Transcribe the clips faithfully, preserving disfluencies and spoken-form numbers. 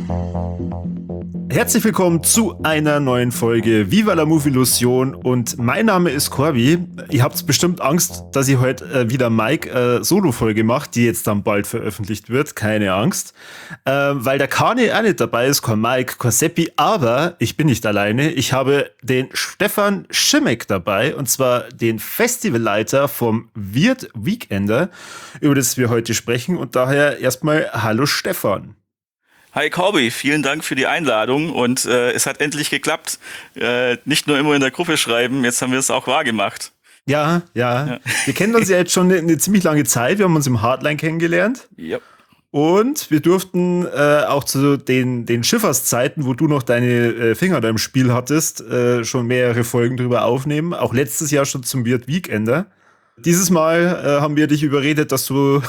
Herzlich willkommen zu einer neuen Folge Viva la Movie-Illusion und mein Name ist Corby. Ihr habt bestimmt Angst, dass ich heute äh, wieder Mike äh, Solo-Folge macht, die jetzt dann bald veröffentlicht wird. Keine Angst. Äh, weil der Kani auch nicht dabei ist, kein Mike, kein Seppi, aber ich bin nicht alleine. Ich habe den Stefan Schimmeck dabei und zwar den Festivalleiter vom Wirt Weekender, über das wir heute sprechen und daher erstmal Hallo Stefan. Hi Corby, vielen Dank für die Einladung und äh, es hat endlich geklappt. Äh, nicht nur immer in der Gruppe schreiben, jetzt haben wir es auch wahr gemacht. Ja, ja, ja. Wir kennen uns ja jetzt schon eine, eine ziemlich lange Zeit. Wir haben uns im Hardline kennengelernt. Ja. Und wir durften äh, auch zu den, den Schifferszeiten, wo du noch deine äh, Finger da im Spiel hattest, äh, schon mehrere Folgen drüber aufnehmen. Auch letztes Jahr schon zum Wirt Weekender. Dieses Mal äh, haben wir dich überredet, dass du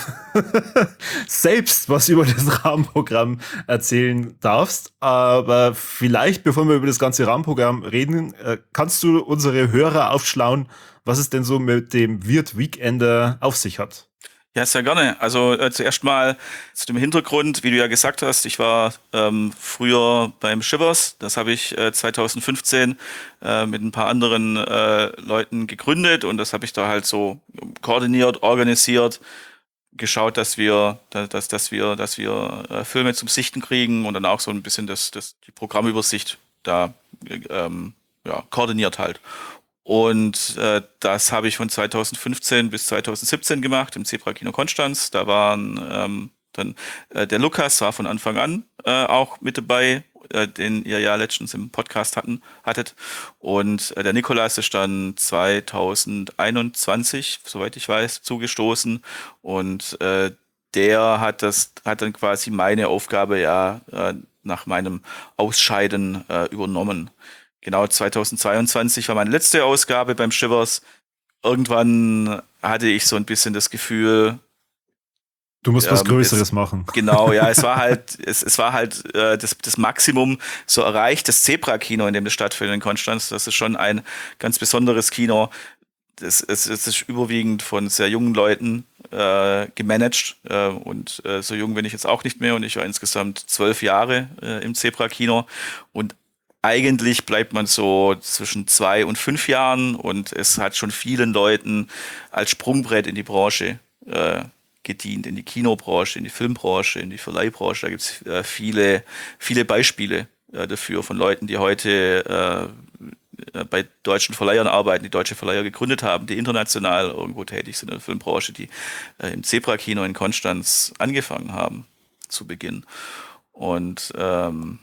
selbst was über das Rahmenprogramm erzählen darfst. Aber vielleicht, bevor wir über das ganze Rahmenprogramm reden, äh, kannst du unsere Hörer aufschlauen, was es denn so mit dem Wirt Weekender auf sich hat. Ja, sehr gerne. Also äh, zuerst mal zu dem Hintergrund, wie du ja gesagt hast, ich war ähm, früher beim Shivers, das habe ich äh, zwanzig fünfzehn äh, mit ein paar anderen äh, Leuten gegründet und das habe ich da halt so koordiniert, organisiert, geschaut, dass wir, dass, dass wir, dass wir äh, Filme zum Sichten kriegen und dann auch so ein bisschen das, das die Programmübersicht da ähm, ja, koordiniert halt. Und äh, das habe ich von zwanzig fünfzehn bis zwanzig siebzehn gemacht im Zebra Kino Konstanz. Da waren ähm, dann äh, der Lukas war von Anfang an äh, auch mit dabei, äh, den ihr ja letztens im Podcast hatten, hattet. Und äh, der Nikolas ist dann zwanzig einundzwanzig, soweit ich weiß, zugestoßen. Und äh, der hat das, hat dann quasi meine Aufgabe ja äh, nach meinem Ausscheiden äh, übernommen. Genau, zwanzig zweiundzwanzig war meine letzte Ausgabe beim Shivers. Irgendwann hatte ich so ein bisschen das Gefühl, du musst ähm, was Größeres es, machen. Genau, ja, es war halt, es, es war halt äh, das, das Maximum so erreicht, das Zebra-Kino, in dem das stattfindet in Konstanz. Das ist schon ein ganz besonderes Kino. Es, es, es ist überwiegend von sehr jungen Leuten äh, gemanagt äh, und äh, so jung bin ich jetzt auch nicht mehr und ich war insgesamt zwölf Jahre äh, im Zebra-Kino und eigentlich bleibt man so zwischen zwei und fünf Jahren und es hat schon vielen Leuten als Sprungbrett in die Branche äh, gedient, in die Kinobranche, in die Filmbranche, in die Verleihbranche. Da gibt es äh, viele, viele Beispiele äh, dafür von Leuten, die heute äh, bei deutschen Verleihern arbeiten, die deutsche Verleiher gegründet haben, die international irgendwo tätig sind in der Filmbranche, die äh, im Zebra-Kino in Konstanz angefangen haben zu Beginn. Und ähm,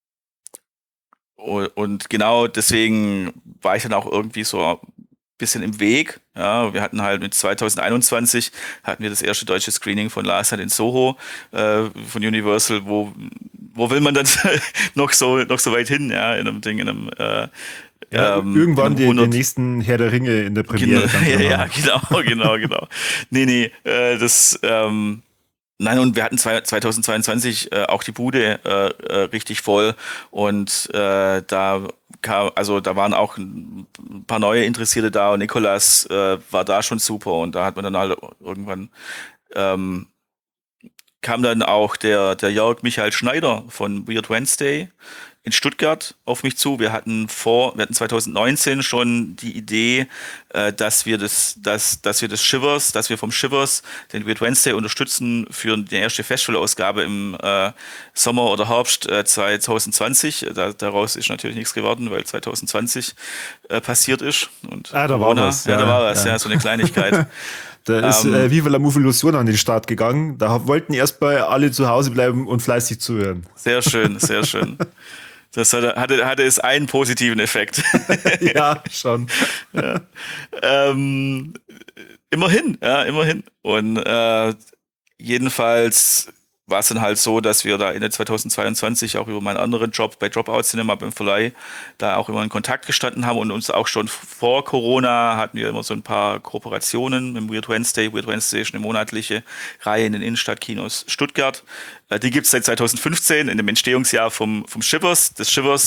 Und genau deswegen war ich dann auch irgendwie so ein bisschen im Weg. Ja, wir hatten halt mit zwanzig einundzwanzig hatten wir das erste deutsche Screening von Last Night in Soho äh, von Universal. Wo wo will man dann noch so noch so weit hin? Ja, in einem Ding, in einem äh, ja, ähm, irgendwann den, den nächsten Herr der Ringe in der Premiere. Genau, ja, ja, genau, genau, genau. Nee, nee, äh, das ähm, Nein, und wir hatten zwanzig zweiundzwanzig äh, auch die Bude äh, äh, richtig voll und äh, da kam, also da waren auch ein paar neue Interessierte da und Nikolas äh, war da schon super und da hat man dann halt irgendwann ähm, kam dann auch der der Jörg Michael Schneider von Weird Wednesday in Stuttgart auf mich zu. Wir hatten vor, wir hatten zwanzig neunzehn schon die Idee, äh, dass wir das, dass, dass wir das Shivers, dass wir vom Shivers den Weird Wednesday unterstützen für die erste Festivalausgabe im äh, Sommer oder Herbst äh, zwanzig zwanzig. Da, daraus ist natürlich nichts geworden, weil zwanzig zwanzig äh, passiert ist. Und ah, da Corona, war was. Ja, ja, da war was, ja, ja so eine Kleinigkeit. Da ist äh, Viva la Movie-Illusion an den Start gegangen. Da wollten erstmal alle zu Hause bleiben und fleißig zuhören. Sehr schön, sehr schön. Das hatte, hatte, hatte es einen positiven Effekt. Ja, schon. Ja. Ähm, immerhin, ja, immerhin. Und äh, jedenfalls war es dann halt so, dass wir da Ende zwanzig zweiundzwanzig auch über meinen anderen Job bei Dropout Cinema beim Verleih da auch immer in Kontakt gestanden haben und uns auch schon vor Corona hatten wir immer so ein paar Kooperationen mit Weird Wednesday. Weird Wednesday ist eine monatliche Reihe in den Innenstadtkinos Stuttgart. Die gibt es seit zwanzig fünfzehn, in dem Entstehungsjahr vom, vom Shivers. Das Shivers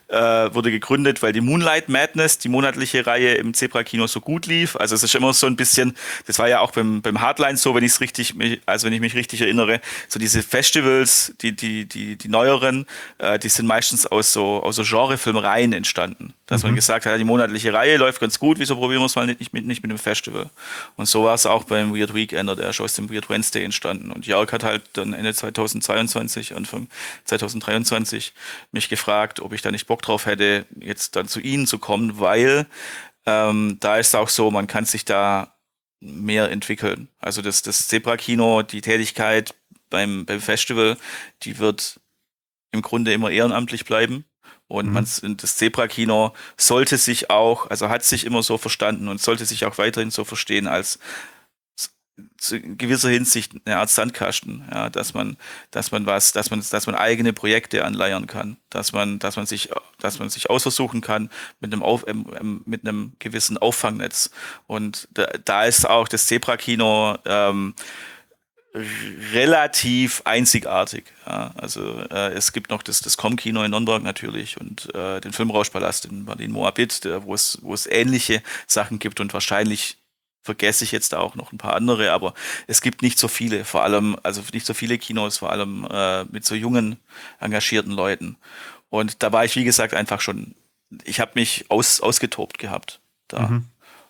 äh, wurde gegründet, weil die Moonlight Madness, die monatliche Reihe im Zebra-Kino so gut lief. Also es ist immer so ein bisschen, das war ja auch beim, beim Hardline so, wenn ich es richtig, also wenn ich mich richtig erinnere, so diese Festivals, die, die, die, die neueren, äh, die sind meistens aus so, aus so Genrefilmreihen entstanden. Dass mhm. man gesagt hat, die monatliche Reihe läuft ganz gut, wieso probieren wir es mal nicht mit, nicht mit dem Festival? Und so war es auch beim Weird Weekender, der ist aus dem Weird Wednesday entstanden. Und Jörg hat halt dann Ende zweitausendzweiundzwanzig, Anfang zweitausenddreiundzwanzig mich gefragt, ob ich da nicht Bock drauf hätte, jetzt dann zu Ihnen zu kommen, weil ähm, da ist auch so, man kann sich da mehr entwickeln. Also das, das Zebra-Kino, die Tätigkeit beim, beim Festival, die wird im Grunde immer ehrenamtlich bleiben. Und mhm. man, das Zebra-Kino sollte sich auch, also hat sich immer so verstanden und sollte sich auch weiterhin so verstehen als in gewisser Hinsicht eine Art Sandkasten, ja, dass man, dass man was, dass man, dass man eigene Projekte anleiern kann, dass man, dass man sich, dass man sich ausversuchen kann mit einem Auf, ähm, mit einem gewissen Auffangnetz. Und da, da ist auch das Zebra-Kino ähm, relativ einzigartig. Ja. Also äh, es gibt noch das, das Com-Kino in Nürnberg natürlich und äh, den Filmrauschpalast in Berlin-Moabit, wo es, wo es ähnliche Sachen gibt und wahrscheinlich vergesse ich jetzt auch noch ein paar andere, aber es gibt nicht so viele, vor allem, also nicht so viele Kinos, vor allem äh, mit so jungen, engagierten Leuten. Und da war ich, wie gesagt, einfach schon, ich habe mich aus, ausgetobt gehabt da. Mhm.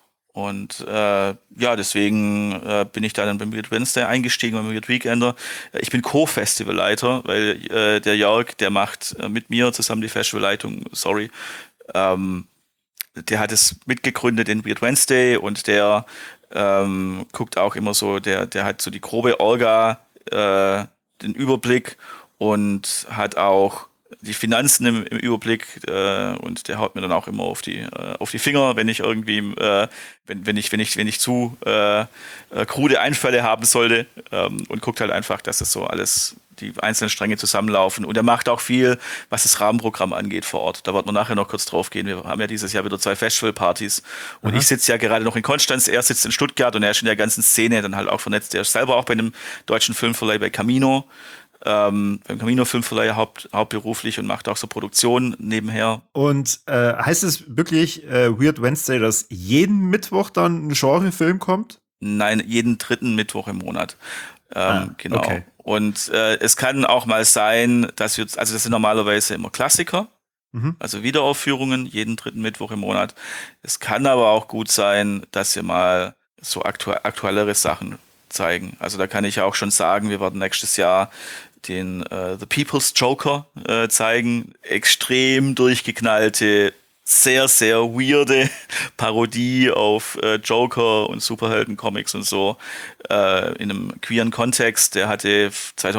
Und äh, ja, deswegen äh, bin ich da dann beim Weird Wednesday eingestiegen, beim Weird Weekender. Ich bin Co-Festivalleiter, weil äh, der Jörg, der macht äh, mit mir zusammen die Festivalleitung, sorry, ähm, der hat es mitgegründet in Weird Wednesday und der ähm, guckt auch immer so, der, der hat so die grobe Orga, äh, den Überblick und hat auch die Finanzen im, im Überblick äh, und der haut mir dann auch immer auf die äh, auf die Finger, wenn ich irgendwie äh, wenn, wenn ich wenn ich wenn ich zu äh, äh, krude Einfälle haben sollte ähm, und guckt halt einfach, dass das so alles die einzelnen Stränge zusammenlaufen. Und er macht auch viel, was das Rahmenprogramm angeht vor Ort. Da wird man nachher noch kurz drauf gehen. Wir haben ja dieses Jahr wieder zwei Festivalpartys. Und Aha. ich sitze ja gerade noch in Konstanz. Er sitzt in Stuttgart und er ist in der ganzen Szene dann halt auch vernetzt. Er ist selber auch bei einem deutschen Filmverleih bei Camino. Ähm, beim Camino Filmverleih haupt, hauptberuflich und macht auch so Produktionen nebenher. Und äh, heißt es wirklich äh, Weird Wednesday, dass jeden Mittwoch dann ein Genrefilm kommt? Nein, jeden dritten Mittwoch im Monat. Ähm, ah, genau. Okay. Und äh, es kann auch mal sein, dass wir, also das sind normalerweise immer Klassiker, mhm. also Wiederaufführungen, jeden dritten Mittwoch im Monat. Es kann aber auch gut sein, dass wir mal so aktu- aktuellere Sachen zeigen. Also da kann ich auch schon sagen, wir werden nächstes Jahr den äh, The People's Joker äh, zeigen. Extrem durchgeknallte, sehr, sehr weirde Parodie auf äh, Joker und Superhelden-Comics und so äh, in einem queeren Kontext. Der hatte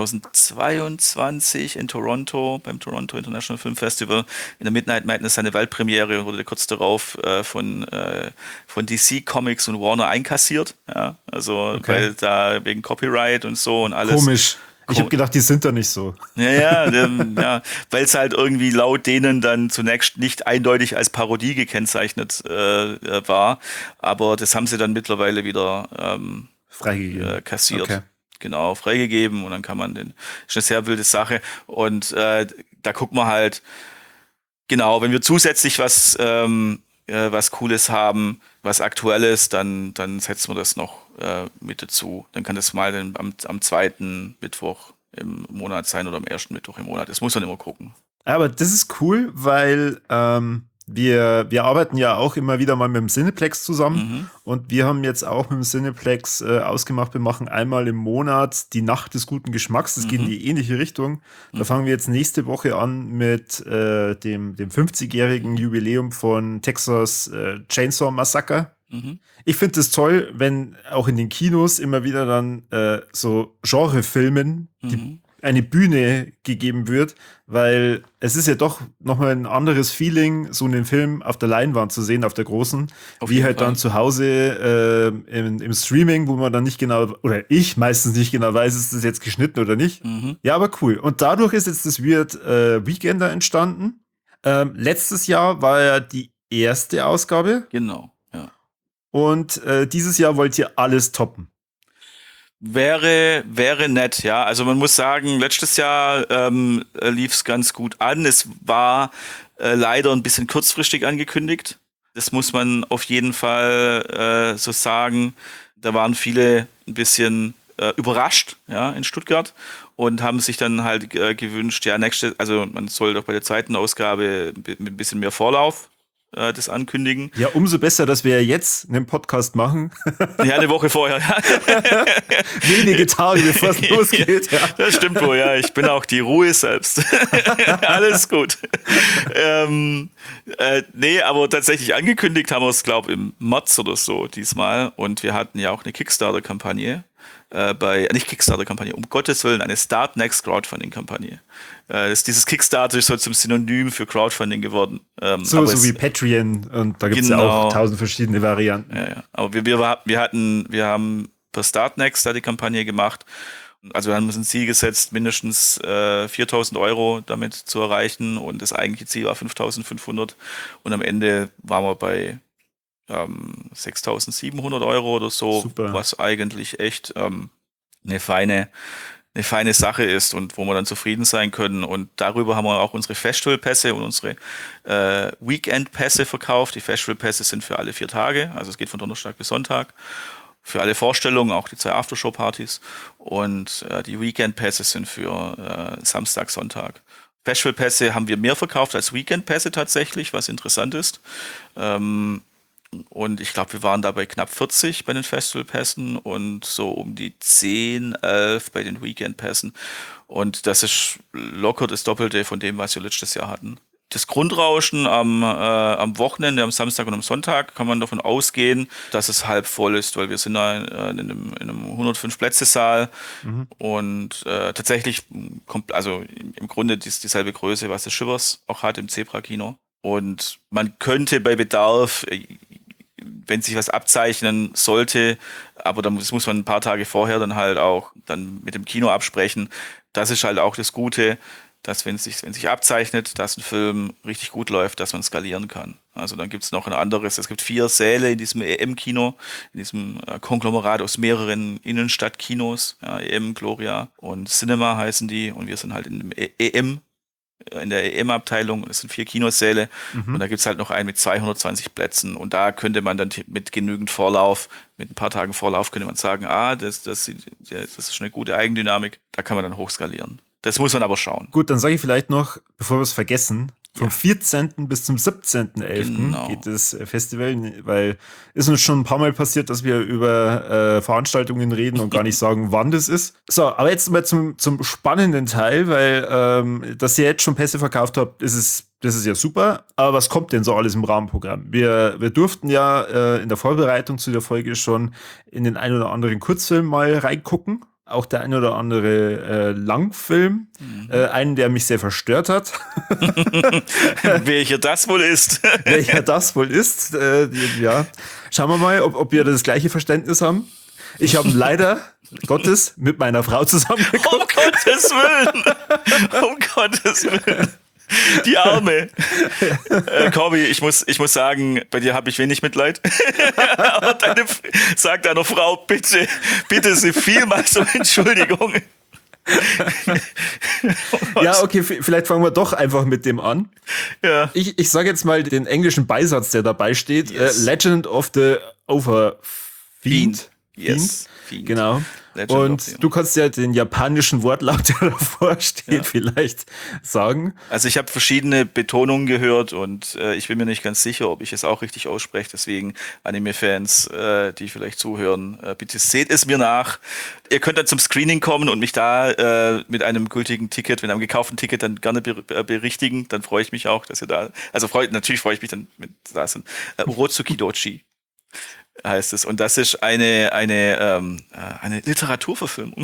zweitausendzweiundzwanzig in Toronto, beim Toronto International Film Festival, in der Midnight Madness seine Weltpremiere und wurde kurz darauf äh, von, äh, von D C Comics und Warner einkassiert. Ja? Also, okay. weil da wegen Copyright und so und alles. Komisch. Ich habe gedacht, die sind da nicht so. Ja, ja, ähm, ja, weil es halt irgendwie laut denen dann zunächst nicht eindeutig als Parodie gekennzeichnet äh, war, aber das haben sie dann mittlerweile wieder ähm, freigegeben, äh, kassiert. Okay. Genau, freigegeben und dann kann man den, ist eine sehr wilde Sache und äh, da gucken wir halt, genau, wenn wir zusätzlich was ähm, äh, was Cooles haben, was Aktuelles, dann, dann setzen wir das noch äh, mit dazu. Dann kann das mal den, am, am zweiten Mittwoch im Monat sein oder am ersten Mittwoch im Monat. Das muss man immer gucken. Aber das ist cool, weil ähm, wir, wir arbeiten ja auch immer wieder mal mit dem Cineplex zusammen mhm. und wir haben jetzt auch mit dem Cineplex äh, ausgemacht, wir machen einmal im Monat die Nacht des guten Geschmacks. Das mhm. geht in die ähnliche Richtung. Da mhm. fangen wir jetzt nächste Woche an mit äh, dem, dem fünfzigjährigen Jubiläum von Texas äh, Chainsaw Massacre. Mhm. Ich finde es toll, wenn auch in den Kinos immer wieder dann äh, so Genrefilmen mhm. die eine Bühne gegeben wird, weil es ist ja doch nochmal ein anderes Feeling, so einen Film auf der Leinwand zu sehen, auf der großen, auf wie halt Fall. Dann zu Hause äh, im, im Streaming, wo man dann nicht genau, oder ich meistens nicht genau weiß, ist das jetzt geschnitten oder nicht. Mhm. Ja, aber cool. Und dadurch ist jetzt das Weird äh, Weekender entstanden. Ähm, letztes Jahr war ja die erste Ausgabe. Genau, ja. Und äh, dieses Jahr wollt ihr alles toppen. Wäre, wäre nett, ja. Also man muss sagen, letztes Jahr ähm, lief es ganz gut an. Es war äh, leider ein bisschen kurzfristig angekündigt. Das muss man auf jeden Fall äh, so sagen. Da waren viele ein bisschen äh, überrascht, ja, in Stuttgart und haben sich dann halt äh, gewünscht, ja, nächste, also man soll doch bei der zweiten Ausgabe mit ein bisschen mehr Vorlauf äh, das ankündigen. Ja, umso besser, dass wir jetzt einen Podcast machen. Ja, eine Woche vorher. Ja. Wenige Tage, bevor es losgeht. Ja. Das stimmt wohl, ja. Ich bin auch die Ruhe selbst. Alles gut. ähm, äh, nee, aber tatsächlich angekündigt haben wir es, glaube ich, im März oder so diesmal. Und wir hatten ja auch eine Kickstarter-Kampagne. Äh, bei, nicht Kickstarter-Kampagne, um Gottes Willen, eine Start Next Crowdfunding-Kampagne. Äh, das, dieses Kickstarter ist so zum Synonym für Crowdfunding geworden. Ähm, so so es, wie Patreon und da gibt es genau. ja auch tausend verschiedene Varianten. Ja, ja. Aber wir, wir, wir hatten, wir haben per Start Next da die Kampagne gemacht. Also wir haben uns ein Ziel gesetzt, mindestens äh, viertausend Euro damit zu erreichen und das eigentliche Ziel war fünftausendfünfhundert und am Ende waren wir bei ähm, sechstausendsiebenhundert Euro oder so, Super. Was eigentlich echt ähm, eine feine eine feine Sache ist und wo wir dann zufrieden sein können. Und darüber haben wir auch unsere Festivalpässe und unsere äh, Weekend-Pässe verkauft. Die Festivalpässe sind für alle vier Tage, also es geht von Donnerstag bis Sonntag. Für alle Vorstellungen, auch die zwei Aftershow-Partys. Und äh, die Weekend-Pässe sind für äh, Samstag, Sonntag. Festivalpässe haben wir mehr verkauft als Weekend-Pässe tatsächlich, was interessant ist. Ähm, und ich glaube, wir waren da bei knapp vierzig bei den Festivalpässen und so um die zehn, elf bei den Weekend-Pässen. Und das ist locker das Doppelte von dem, was wir letztes Jahr hatten. Das Grundrauschen am, äh, am Wochenende, am Samstag und am Sonntag, kann man davon ausgehen, dass es halb voll ist, weil wir sind da in, in einem, in einem hundertfünf-Plätze-Saal mhm. und äh, tatsächlich kommt, also im Grunde die, dieselbe Größe, was das Shivers auch hat im Zebra-Kino. Und man könnte bei Bedarf, wenn sich was abzeichnen sollte, aber dann muss, muss man ein paar Tage vorher dann halt auch dann mit dem Kino absprechen. Das ist halt auch das Gute, dass wenn es sich, wenn sich abzeichnet, dass ein Film richtig gut läuft, dass man skalieren kann. Also dann gibt es noch ein anderes, es gibt vier Säle in diesem E M-Kino, in diesem äh, Konglomerat aus mehreren Innenstadtkinos, ja, E M, Gloria und Cinema heißen die und wir sind halt in dem E M, in der E M-Abteilung, das sind vier Kinosäle mhm. und da gibt es halt noch einen mit zweihundertzwanzig Plätzen und da könnte man dann mit genügend Vorlauf, mit ein paar Tagen Vorlauf könnte man sagen, ah, das, das, das ist schon eine gute Eigendynamik, da kann man dann hochskalieren. Das muss man aber schauen. Gut, dann sage ich vielleicht noch, bevor wir es vergessen, vom ja. vierzehnten bis zum siebzehnten elften Genau. geht das Festival, weil ist uns schon ein paar Mal passiert, dass wir über äh, Veranstaltungen reden und gar nicht sagen, wann das ist. So, aber jetzt mal zum, zum spannenden Teil, weil ähm, dass ihr jetzt schon Pässe verkauft habt, ist es, das ist ja super. Aber was kommt denn so alles im Rahmenprogramm? Wir, wir durften ja äh, in der Vorbereitung zu der Folge schon in den ein oder anderen Kurzfilm mal reingucken. Auch der ein oder andere äh, Langfilm, mhm. äh, einen, der mich sehr verstört hat. Welcher das wohl ist. Welcher das wohl ist, äh, die, ja. Schauen wir mal, ob, ob wir das gleiche Verständnis haben. Ich habe leider, Gottes, mit meiner Frau zusammen geguckt. Um Gottes Willen! Um Gottes Willen! Die Arme. äh, Corby, ich muss, ich muss sagen, bei dir habe ich wenig Mitleid. Aber deine, sag deiner Frau, bitte, bitte sie vielmals um Entschuldigung. Ja, okay, vielleicht fangen wir doch einfach mit dem an. Ja. Ich, ich sage jetzt mal den englischen Beisatz, der dabei steht. Yes. Uh, Legend of the Overfiend. Fiend. Yes. Fiend. Genau. Legend und du kannst ja den japanischen Wortlaut, der davor steht, ja. vielleicht sagen. Also ich habe verschiedene Betonungen gehört und äh, ich bin mir nicht ganz sicher, ob ich es auch richtig ausspreche. Deswegen Anime-Fans, äh, die vielleicht zuhören, äh, bitte seht es mir nach. Ihr könnt dann zum Screening kommen und mich da äh, mit einem gültigen Ticket, mit einem gekauften Ticket dann gerne ber- berichtigen. Dann freue ich mich auch, dass ihr da, also freu, natürlich freue ich mich dann, mit da sind. Äh, Urotsuki Dochi heißt es. Und das ist eine, eine, ähm, eine Literaturverfilmung.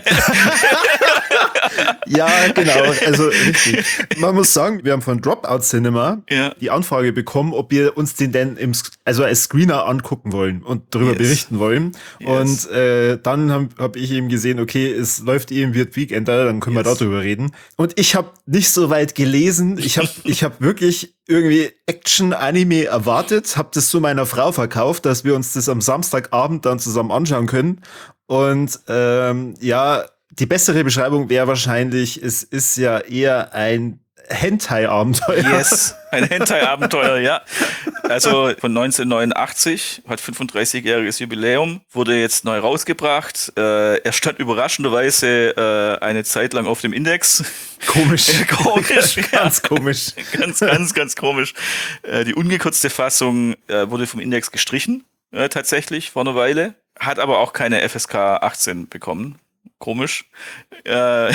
Ja, genau. Also richtig. Man muss sagen, wir haben von Dropout Cinema ja. die Anfrage bekommen, ob wir uns den denn im, also als Screener angucken wollen und darüber yes. berichten wollen. Yes. Und äh, dann habe hab ich eben gesehen, okay, es läuft eh im Weird Weekender, dann können yes. wir darüber reden. Und ich habe nicht so weit gelesen. Ich habe ich hab wirklich irgendwie Action-Anime erwartet, habe das zu meiner Frau verkauft, dass wir uns das am Samstagabend dann zusammen anschauen können. Und ähm, ja, die bessere Beschreibung wäre wahrscheinlich, es ist ja eher ein Hentai-Abenteuer. Yes, ein Hentai-Abenteuer, ja. Also von neunzehnhundertneunundachtzig, hat fünfunddreißigjähriges Jubiläum, wurde jetzt neu rausgebracht. Äh, er stand überraschenderweise äh, eine Zeit lang auf dem Index. Komisch. Äh, komisch. Ganz komisch. Ganz, ganz, ganz komisch. Äh, die ungekürzte Fassung äh, wurde vom Index gestrichen, äh, tatsächlich, vor einer Weile. Hat aber auch keine F S K achtzehn bekommen. Komisch. Äh,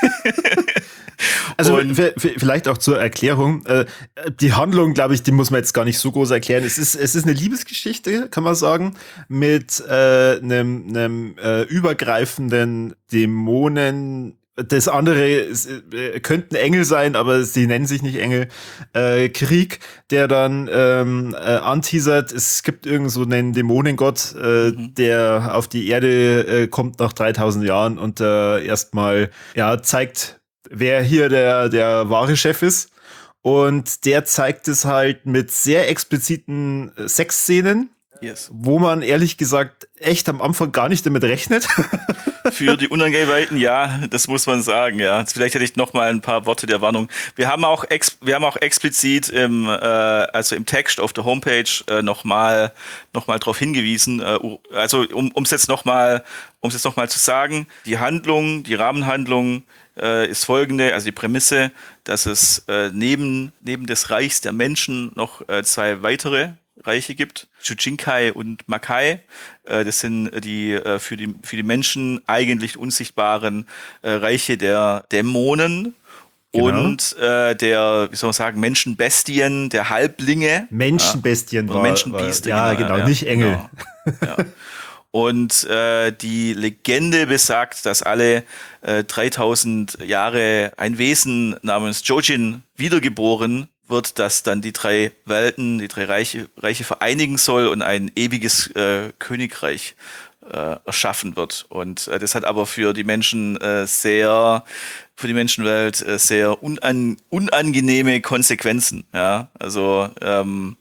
Also Und- v- v- vielleicht auch zur Erklärung. Äh, die Handlung, glaube ich, die muss man jetzt gar nicht so groß erklären. Es ist, es ist eine Liebesgeschichte, kann man sagen, mit äh, einem, einem äh, übergreifenden Dämonen. Das andere ist, äh, könnten Engel sein, aber sie nennen sich nicht Engel. Äh, Krieg, der dann ähm, äh, anteasert, es gibt irgend so einen Dämonengott, äh, Mhm. der auf die Erde äh, kommt nach dreitausend Jahren und äh, erstmal ja, zeigt, wer hier der, der wahre Chef ist. Und der zeigt es halt mit sehr expliziten äh, Sexszenen, yes. wo man ehrlich gesagt echt am Anfang gar nicht damit rechnet. Für die Unangeweihten, ja, das muss man sagen, ja. Vielleicht hätte ich noch mal ein paar Worte der Warnung. Wir haben auch, ex wir haben auch explizit im, äh, also im Text auf der Homepage äh, noch mal, noch mal darauf hingewiesen. Äh, also um es jetzt noch mal, um es jetzt noch mal zu sagen: Die Handlung, die Rahmenhandlung äh, ist folgende, also die Prämisse, dass es äh, neben neben des Reichs der Menschen noch äh, zwei weitere Reiche gibt, Chujinkai und Makai. Äh, das sind die äh, für die für die Menschen eigentlich unsichtbaren äh, Reiche der Dämonen Genau. und äh, der, wie soll man sagen, Menschenbestien, der Halblinge. Menschenbestien Oder war, Menschenbieste, war ja genau, nicht Engel. Genau. Ja. Und äh, die Legende besagt, dass alle äh, dreitausend Jahre ein Wesen namens Jojin wiedergeboren wird, das dann die drei Welten, die drei Reiche, Reiche vereinigen soll und ein ewiges äh, Königreich äh, erschaffen wird. Und äh, das hat aber für die Menschen äh, sehr, für die Menschenwelt äh, sehr unan, unangenehme Konsequenzen. Ja, also ähm,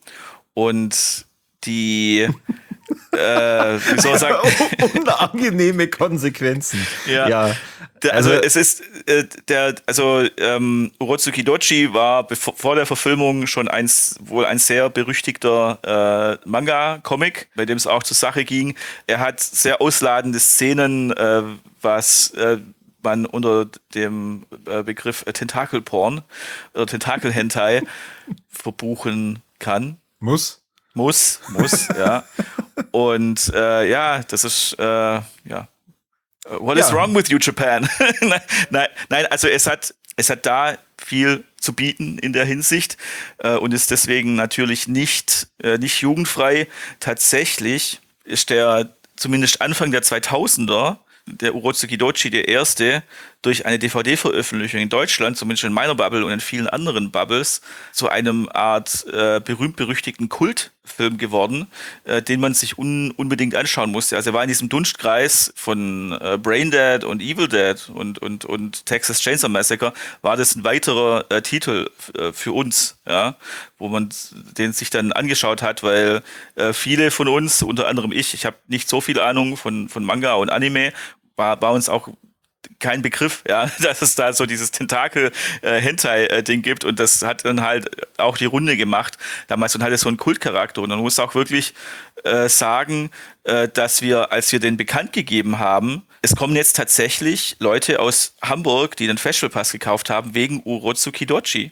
und die äh, wie soll man sagen? Unangenehme Konsequenzen. Ja. ja. Der, also, Also- es ist äh, der, also ähm, Urotsuki Dochi war bevor, vor der Verfilmung schon eins, wohl ein sehr berüchtigter äh, Manga-Comic, bei dem es auch zur Sache ging. Er hat sehr ausladende Szenen, äh, was äh, man unter dem äh, Begriff äh, Tentakel-Porn oder Tentakel-Hentai verbuchen kann. Muss. Muss, muss, ja. Und äh, ja, das ist, äh, ja. What is Ja. wrong with you, Japan? nein, nein, also es hat, es hat da viel zu bieten in der Hinsicht äh, und ist deswegen natürlich nicht, äh, nicht jugendfrei. Tatsächlich ist der zumindest Anfang der zweitausender der Urotsuki Dochi der erste durch eine D V D-Veröffentlichung in Deutschland, zumindest in meiner Bubble und in vielen anderen Bubbles, zu einem Art äh, berühmt-berüchtigten Kultfilm geworden, äh, den man sich un unbedingt anschauen musste. Also er war in diesem Dunstkreis von äh, Braindead und Evil Dead und, und, und Texas Chainsaw Massacre, war das ein weiterer äh, Titel äh, für uns, ja, wo man den sich dann angeschaut hat, weil äh, viele von uns, unter anderem ich, ich habe nicht so viel Ahnung von, von Manga und Anime, war, war uns auch kein Begriff, ja, dass es da so dieses Tentakel-Hentai-Ding gibt und das hat dann halt auch die Runde gemacht damals und hatte so einen Kultcharakter und man muss auch wirklich äh, sagen, äh, dass wir, als wir den bekannt gegeben haben, es kommen jetzt tatsächlich Leute aus Hamburg, die den Festivalpass gekauft haben, wegen Urotsuki Dochi.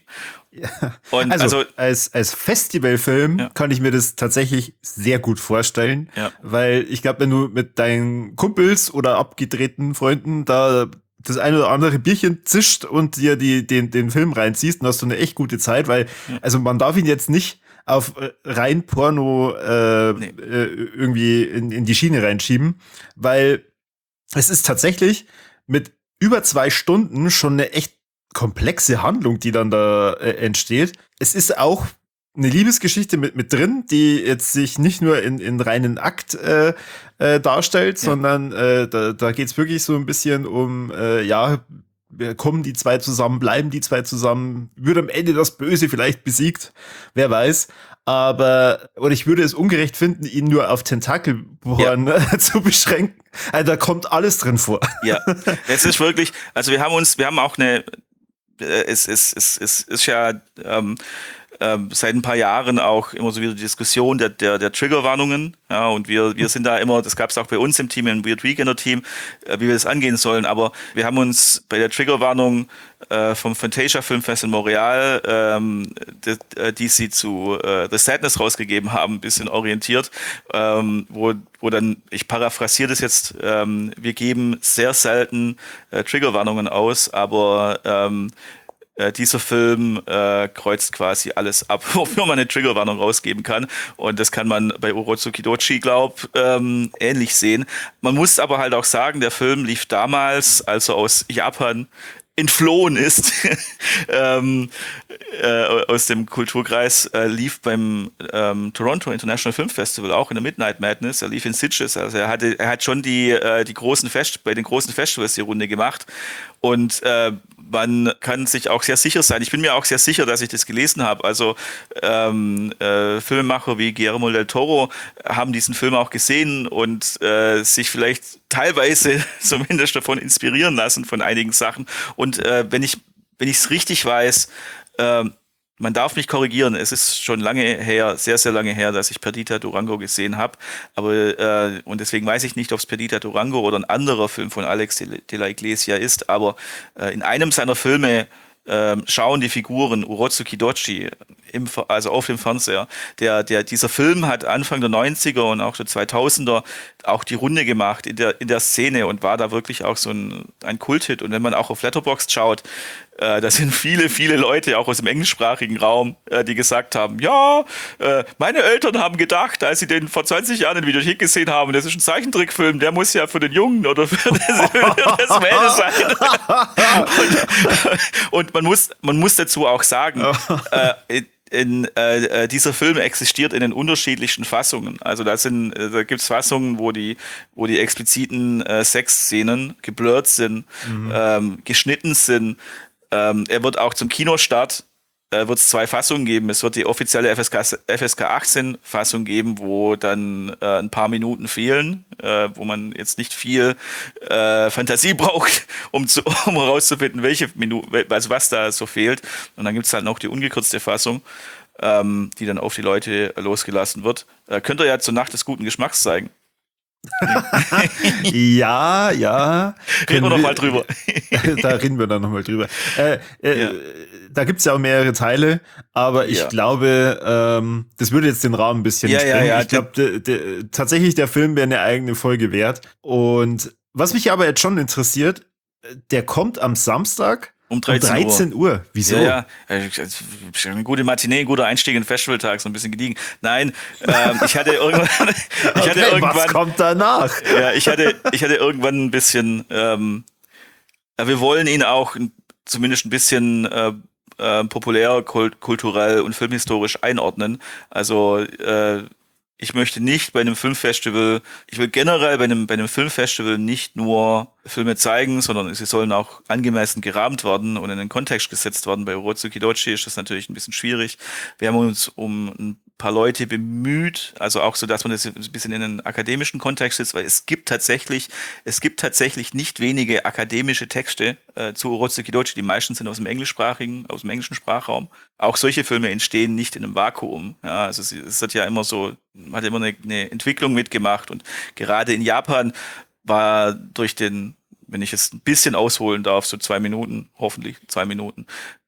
Und Also, also, als, als Festivalfilm Ja. kann ich mir das tatsächlich sehr gut vorstellen, Ja. weil ich glaube, wenn du mit deinen Kumpels oder abgedrehten Freunden da das ein oder andere Bierchen zischt und dir die, den, den Film reinziehst, dann hast du eine echt gute Zeit, weil, also man darf ihn jetzt nicht auf äh, rein Porno äh, Nee. äh, irgendwie in, in die Schiene reinschieben, weil es ist tatsächlich mit über zwei Stunden schon eine echt komplexe Handlung, die dann da äh, entsteht. Es ist auch eine Liebesgeschichte mit, mit drin, die jetzt sich nicht nur in, in reinen Akt äh, äh, darstellt, Ja. sondern äh, da, da geht's wirklich so ein bisschen um, äh, ja, kommen die zwei zusammen, bleiben die zwei zusammen, wird am Ende das Böse vielleicht besiegt, wer weiß. Aber, oder ich würde es ungerecht finden, ihn nur auf Tentakelporn ja. zu beschränken. Also da kommt alles drin vor. ja, es ist wirklich, also wir haben uns, wir haben auch eine äh, es, es, es, es ist ja ähm, ähm, seit ein paar Jahren auch immer so wieder die Diskussion der, der, der Triggerwarnungen. Ja, und wir, wir sind da immer, das gab es auch bei uns im Team, im Weird Weekender Team, äh, wie wir das angehen sollen. Aber wir haben uns bei der Triggerwarnung äh, vom Fantasia Filmfest in Montreal, ähm, die, äh, die sie zu äh, The Sadness rausgegeben haben, ein bisschen orientiert, ähm, wo, wo dann, ich paraphrasiere das jetzt, ähm, wir geben sehr selten äh, Triggerwarnungen aus, aber ähm, Äh, dieser Film äh, kreuzt quasi alles ab, wofür man eine Triggerwarnung rausgeben kann. Und das kann man bei Urotsukidoji, glaub, ähm, ähnlich sehen. Man muss aber halt auch sagen, der Film lief damals, als er aus Japan entflohen ist, ähm, äh, aus dem Kulturkreis, äh, lief beim ähm, Toronto International Film Festival, auch in der Midnight Madness. Er lief in Sitges, also er hatte, er hat schon die, äh, die großen Fest bei den großen Festivals die Runde gemacht. Und äh, man kann sich auch sehr sicher sein. Ich bin mir auch sehr sicher, dass ich das gelesen habe. Also ähm, äh, Filmemacher wie Guillermo del Toro haben diesen Film auch gesehen und äh, sich vielleicht teilweise zumindest davon inspirieren lassen von einigen Sachen. Und äh, wenn ich wenn ich es richtig weiß, äh, man darf mich korrigieren, es ist schon lange her, sehr, sehr lange her, dass ich Perdita Durango gesehen habe. Aber äh, und deswegen weiß ich nicht, ob es Perdita Durango oder ein anderer Film von Alex de la Iglesia ist. Aber äh, in einem seiner Filme äh, schauen die Figuren Urotsukidoji im, also auf dem Fernseher. Der, der, dieser Film hat Anfang der neunziger und auch der zweitausender auch die Runde gemacht in der, in der Szene und war da wirklich auch so ein, ein Kulthit. Und wenn man auch auf Letterboxd schaut, äh, da sind viele, viele Leute auch aus dem englischsprachigen Raum, äh, die gesagt haben, ja, äh, meine Eltern haben gedacht, als sie den vor zwanzig Jahren in der Videothek gesehen haben, das ist ein Zeichentrickfilm, der muss ja für den Jungen oder für das, für das Mädel sein. und, und man muss, man muss dazu auch sagen, äh, In, äh, dieser Film existiert in den unterschiedlichsten Fassungen. Also da sind, da gibt's Fassungen, wo die, wo die expliziten äh, Sexszenen geblurrt sind, mhm. ähm, geschnitten sind. Ähm, er wird auch zum Kinostart äh, wird es zwei Fassungen geben. Es wird die offizielle F S K, F S K achtzehn Fassung geben, wo dann äh, ein paar Minuten fehlen, äh, wo man jetzt nicht viel äh, Fantasie braucht, um, zu, um herauszufinden, welche Minute, also was da so fehlt. Und dann gibt es halt noch die ungekürzte Fassung, ähm, die dann auf die Leute losgelassen wird. Äh, könnt ihr ja zur Nacht des guten Geschmacks zeigen. ja, ja. Reden wir noch mal drüber. Da reden wir dann noch mal drüber. Äh, äh, ja. Da gibt's ja auch mehrere Teile, aber ich ja. glaube, ähm, das würde jetzt den Rahmen ein bisschen ja, sprengen. Ja, ja, ich glaube, tatsächlich der Film wäre eine eigene Folge wert. Und was mich aber jetzt schon interessiert, der kommt am Samstag um dreizehn, um dreizehn Uhr. Uhr. Wieso? Ja, ja, eine gute Matinee, ein guter Einstieg in den Festivaltag, so ein bisschen gediegen. Nein, ähm, ich hatte irgendwann, ich okay, hatte irgendwann, was kommt danach? Ja, ich hatte, ich hatte irgendwann ein bisschen, ähm, wir wollen ihn auch zumindest ein bisschen äh, äh, populär, kult, kulturell und filmhistorisch einordnen. Also äh, ich möchte nicht bei einem Filmfestival, ich will generell bei einem, bei einem Filmfestival nicht nur Filme zeigen, sondern sie sollen auch angemessen gerahmt werden und in den Kontext gesetzt werden. Bei Urotsukidoji ist das natürlich ein bisschen schwierig. Wir haben uns um ein paar Leute bemüht, also auch so, dass man das ein bisschen in einen akademischen Kontext setzt, weil es gibt tatsächlich, es gibt tatsächlich nicht wenige akademische Texte äh, zu Urotsukidoji. Die meisten sind aus dem englischsprachigen, aus dem englischen Sprachraum. Auch solche Filme entstehen nicht in einem Vakuum. Ja, also es, es hat ja immer so, man hat immer eine, eine Entwicklung mitgemacht und gerade in Japan war durch den, wenn ich jetzt ein bisschen ausholen darf, so zwei Minuten, hoffentlich zwei Minuten,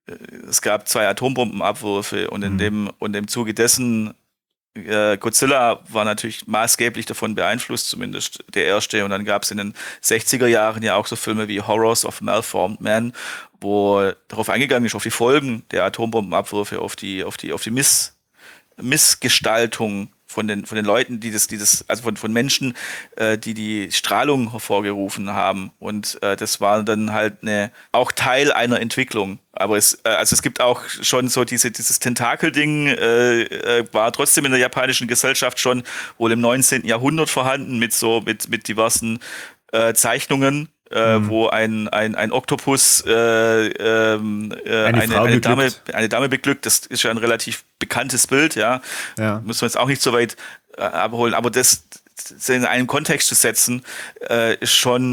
es gab zwei Atombombenabwürfe und in mhm. dem und im Zuge dessen äh, Godzilla war natürlich maßgeblich davon beeinflusst, zumindest der erste. Und dann gab es in den sechziger Jahren ja auch so Filme wie Horrors of Malformed Man, wo darauf eingegangen ist, auf die Folgen der Atombombenabwürfe, auf die, auf die, auf die Miss, Missgestaltung von den, von den Leuten, die das, die das, also von, von Menschen, äh, die die Strahlung hervorgerufen haben. Und äh, das war dann halt eine, auch Teil einer Entwicklung. Aber es, äh, also es gibt auch schon so diese, dieses Tentakel-Ding, äh, äh, war trotzdem in der japanischen Gesellschaft schon wohl im neunzehnten Jahrhundert vorhanden mit so, mit, mit diversen äh, Zeichnungen. Äh, mhm. wo ein, ein, ein Oktopus äh, ähm, äh, eine, eine, eine, Dame, eine Dame beglückt. Das ist ja ein relativ bekanntes Bild, ja. ja. Müssen wir jetzt auch nicht so weit äh, abholen. Aber das, das in einen Kontext zu setzen, äh, ist schon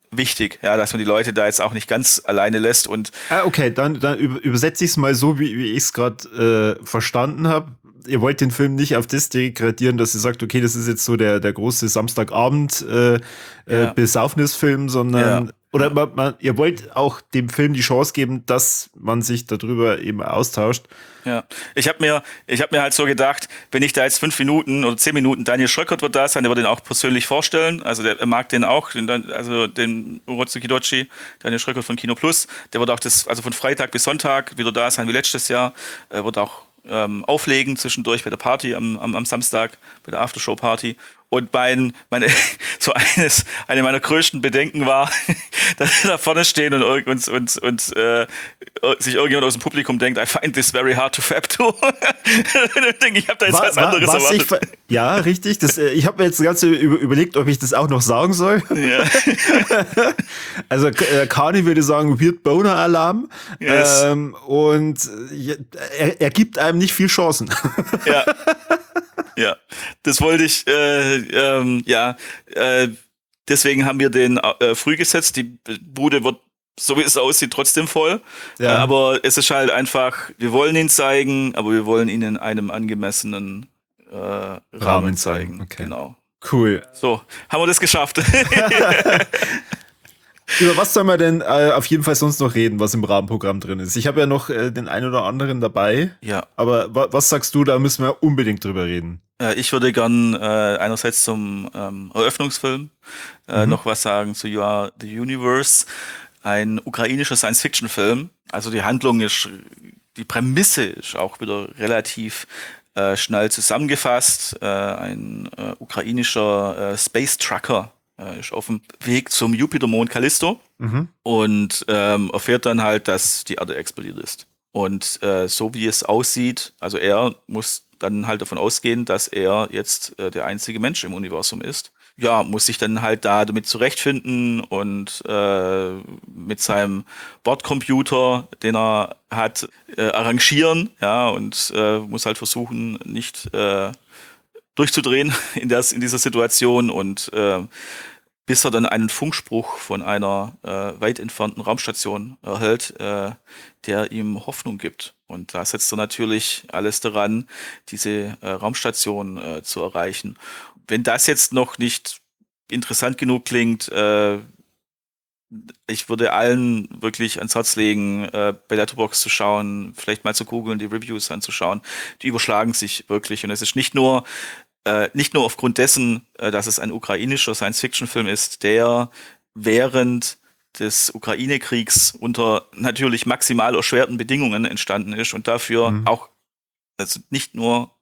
wichtig, ja, dass man die Leute da jetzt auch nicht ganz alleine lässt und Ah, okay, dann, dann übersetze ich es mal so, wie, wie ich es gerade äh, verstanden habe. Ihr wollt den Film nicht auf das degradieren, dass ihr sagt, okay, das ist jetzt so der, der große Samstagabend äh, äh, ja, Besaufnisfilm, sondern ja, oder ja. man, man, ihr wollt auch dem Film die Chance geben, dass man sich darüber eben austauscht. Ja, ich habe mir, ich habe mir halt so gedacht, wenn ich da jetzt fünf Minuten oder zehn Minuten, Daniel Schröckert wird da sein, der wird ihn auch persönlich vorstellen, also der er mag den auch, den, also den Urozu Kidochi, Daniel Schröckert von Kino Plus, der wird auch das, also von Freitag bis Sonntag wieder da sein wie letztes Jahr, er wird auch ähm, auflegen zwischendurch bei der Party am, am, am Samstag, bei der Aftershow-Party. Und mein, meine, so eines, eine meiner größten Bedenken war, dass wir da vorne stehen und, irg- und, und, und äh, sich irgendjemand aus dem Publikum denkt, I find this very hard to fap to. Dann denke ich, ich habe da jetzt Wa- was wa- anderes was ich erwartet. ver- ja, richtig. Das, äh, ich habe mir jetzt ganz über, überlegt, ob ich das auch noch sagen soll. Ja. Also äh, Kani würde sagen, Weird Boner Alarm. Yes. Ähm, und äh, er, er gibt einem nicht viel Chancen. Ja. Ja, das wollte ich, äh, ähm, ja, äh, deswegen haben wir den äh, früh gesetzt. Die Bude wird, so wie es aussieht, trotzdem voll. Ja. Äh, aber es ist halt einfach, wir wollen ihn zeigen, aber wir wollen ihn in einem angemessenen äh, Rahmen, Rahmen zeigen, zeigen. okay. Genau. Cool. So, haben wir das geschafft. Über was soll man denn äh, auf jeden Fall sonst noch reden, was im Rahmenprogramm drin ist? Ich habe ja noch äh, den einen oder anderen dabei. Ja. Aber wa was sagst du, da müssen wir unbedingt drüber reden? Äh, ich würde gern äh, einerseits zum ähm, Eröffnungsfilm äh, Mhm. noch was sagen zu You Are the Universe, ein ukrainischer Science-Fiction-Film. Also die Handlung ist, die Prämisse ist auch wieder relativ äh, schnell zusammengefasst. Äh, ein äh, ukrainischer äh, Space Trucker äh, ist auf dem Weg zum Jupitermond Callisto Mhm. und ähm, erfährt dann halt, dass die Erde explodiert ist. Und äh, so wie es aussieht, also er muss dann halt davon ausgehen, dass er jetzt äh, der einzige Mensch im Universum ist. Ja, muss sich dann halt da damit zurechtfinden und äh, mit seinem Bordcomputer, den er hat, äh, arrangieren, ja, und äh, muss halt versuchen, nicht äh, durchzudrehen in, der, in dieser Situation und äh, bis er dann einen Funkspruch von einer äh, weit entfernten Raumstation erhält, äh, der ihm Hoffnung gibt. Und da setzt er natürlich alles daran, diese äh, Raumstation äh, zu erreichen. Wenn das jetzt noch nicht interessant genug klingt, äh, ich würde allen wirklich ans Herz legen, äh, bei Letterboxd zu schauen, vielleicht mal zu googeln, die Reviews anzuschauen. Die überschlagen sich wirklich. Und es ist nicht nur Äh, nicht nur aufgrund dessen, äh, dass es ein ukrainischer Science-Fiction-Film ist, der während des Ukraine-Kriegs unter natürlich maximal erschwerten Bedingungen entstanden ist und dafür Mhm. auch, also nicht nur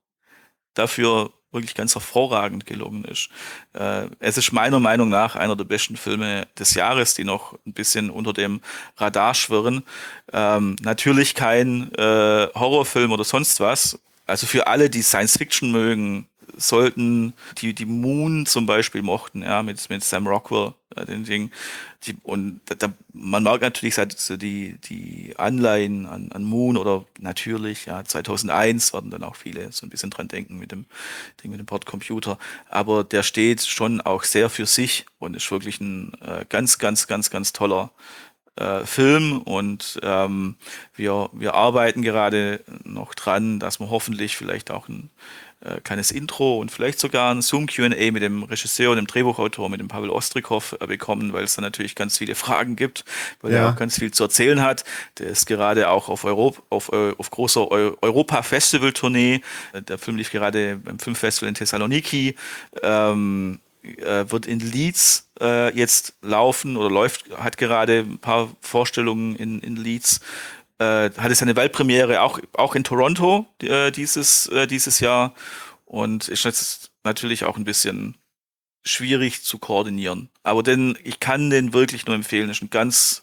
dafür wirklich ganz hervorragend gelungen ist. Äh, es ist meiner Meinung nach einer der besten Filme des Jahres, die noch ein bisschen unter dem Radar schwirren. Ähm, natürlich kein äh, Horrorfilm oder sonst was. Also für alle, die Science-Fiction mögen, sollten, die die Moon zum Beispiel mochten, ja, mit, mit Sam Rockwell, äh, den Ding. Die, und da, da, man merkt natürlich so die, die Anleihen an, an Moon oder natürlich, ja, zweitausendeins werden dann auch viele so ein bisschen dran denken mit dem Ding mit dem Bordcomputer. Aber der steht schon auch sehr für sich und ist wirklich ein äh, ganz, ganz, ganz, ganz toller äh, Film und ähm, wir, wir arbeiten gerade noch dran, dass wir hoffentlich vielleicht auch ein äh, kleines Intro und vielleicht sogar ein Zoom-Q and A mit dem Regisseur und dem Drehbuchautor, mit dem Pavel Ostrikow äh, bekommen, weil es da natürlich ganz viele Fragen gibt, weil Ja. er auch ganz viel zu erzählen hat. Der ist gerade auch auf, Europ auf, äh, auf großer Eu Europa-Festival-Tournee. Äh, Der Film lief gerade beim Filmfestival in Thessaloniki. Ähm, äh, wird in Leeds äh, jetzt laufen oder läuft, hat gerade ein paar Vorstellungen in, in Leeds. Äh, hatte seine Weltpremiere auch, auch in Toronto äh, dieses, äh, dieses Jahr und ist jetzt natürlich auch ein bisschen schwierig zu koordinieren. Aber den, ich kann den wirklich nur empfehlen. Ist ein ganz,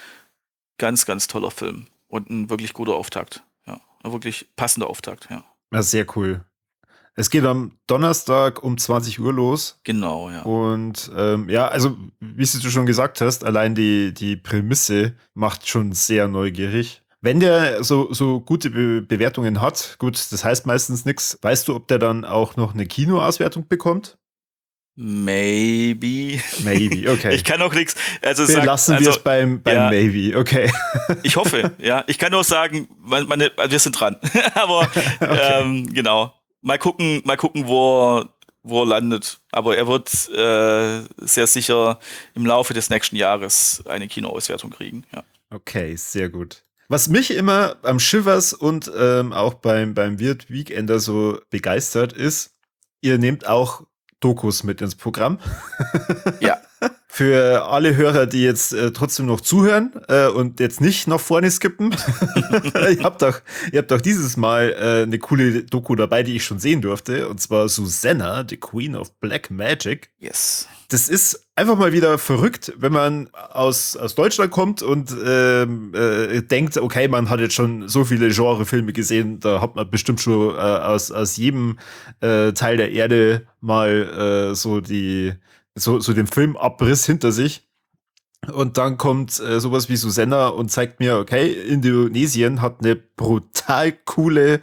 ganz, ganz toller Film und ein wirklich guter Auftakt. Ja, ein wirklich passender Auftakt, ja. Ja, sehr cool. Es geht am Donnerstag um zwanzig Uhr los. Genau, ja. Und ähm, ja, also wie du schon gesagt hast, allein die, die Prämisse macht schon sehr neugierig. Wenn der so, so gute Be Bewertungen hat, gut, das heißt meistens nichts, weißt du, ob der dann auch noch eine Kinoauswertung bekommt? Maybe. Maybe, okay. Ich kann auch nichts. Also wir sag, lassen also, wir es beim, beim ja, Maybe, okay. ich hoffe, ja. Ich kann nur sagen, meine, meine, also wir sind dran. Aber okay. ähm, genau. Mal gucken, mal gucken, wo er, wo er landet. Aber er wird äh, sehr sicher im Laufe des nächsten Jahres eine Kinoauswertung kriegen. Ja. Okay, sehr gut. Was mich immer am Shivers und ähm, auch beim, beim Weird Weekender so begeistert ist, ihr nehmt auch Dokus mit ins Programm. Ja. Für alle Hörer, die jetzt äh, trotzdem noch zuhören äh, und jetzt nicht nach vorne skippen, ihr habt doch, ihr habt doch dieses Mal äh, eine coole Doku dabei, die ich schon sehen durfte, und zwar Susanna, the Queen of Black Magic. Yes. Das ist einfach mal wieder verrückt, wenn man aus, aus Deutschland kommt und ähm, äh, denkt, okay, man hat jetzt schon so viele Genrefilme gesehen, da hat man bestimmt schon äh, aus, aus jedem äh, Teil der Erde mal äh, so die so, so den Filmabriss hinter sich. Und dann kommt äh, sowas wie Susanna und zeigt mir, okay, Indonesien hat eine brutal coole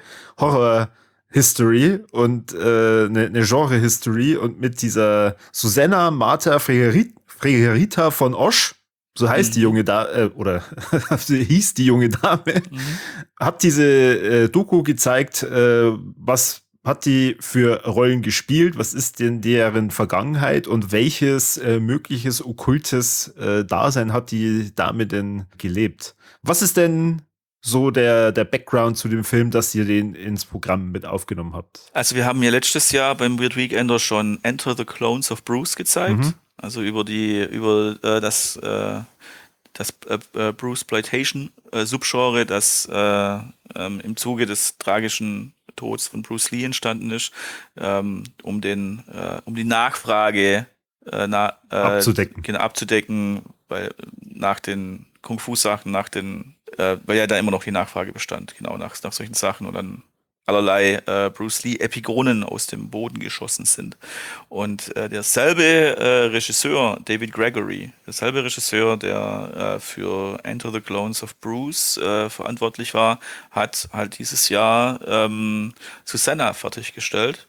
Horror-History und äh, eine, eine Genre-History, und mit dieser Susanna Martha Fregerit- Fregerita von Osch, so heißt Mhm. die junge Dame, äh, oder hieß die junge Dame, Mhm. hat diese äh, Doku gezeigt, äh, was hat die für Rollen gespielt, was ist denn deren Vergangenheit und welches äh, mögliches okkultes äh, Dasein hat die Dame denn gelebt? Was ist denn so der, der Background zu dem Film, dass ihr den ins Programm mit aufgenommen habt? Also wir haben ja letztes Jahr beim Weird Weekender schon Enter the Clones of Bruce gezeigt. Mhm. Also über die, über äh, das, äh, das äh, Bruce Ploitation äh, Subgenre, das äh, ähm, im Zuge des tragischen Tods von Bruce Lee entstanden ist, ähm, um den, äh, um die Nachfrage äh, na, äh, Abzudecken. Genau, abzudecken, weil nach den Kung-Fu-Sachen, nach den, äh, weil ja da immer noch die Nachfrage bestand, genau, nach, nach solchen Sachen und dann allerlei äh, Bruce Lee Epigonen aus dem Boden geschossen sind. Und äh, derselbe äh, Regisseur, David Gregory, derselbe Regisseur, der äh, für Enter the Clones of Bruce äh, verantwortlich war, hat halt dieses Jahr ähm, Susanna fertiggestellt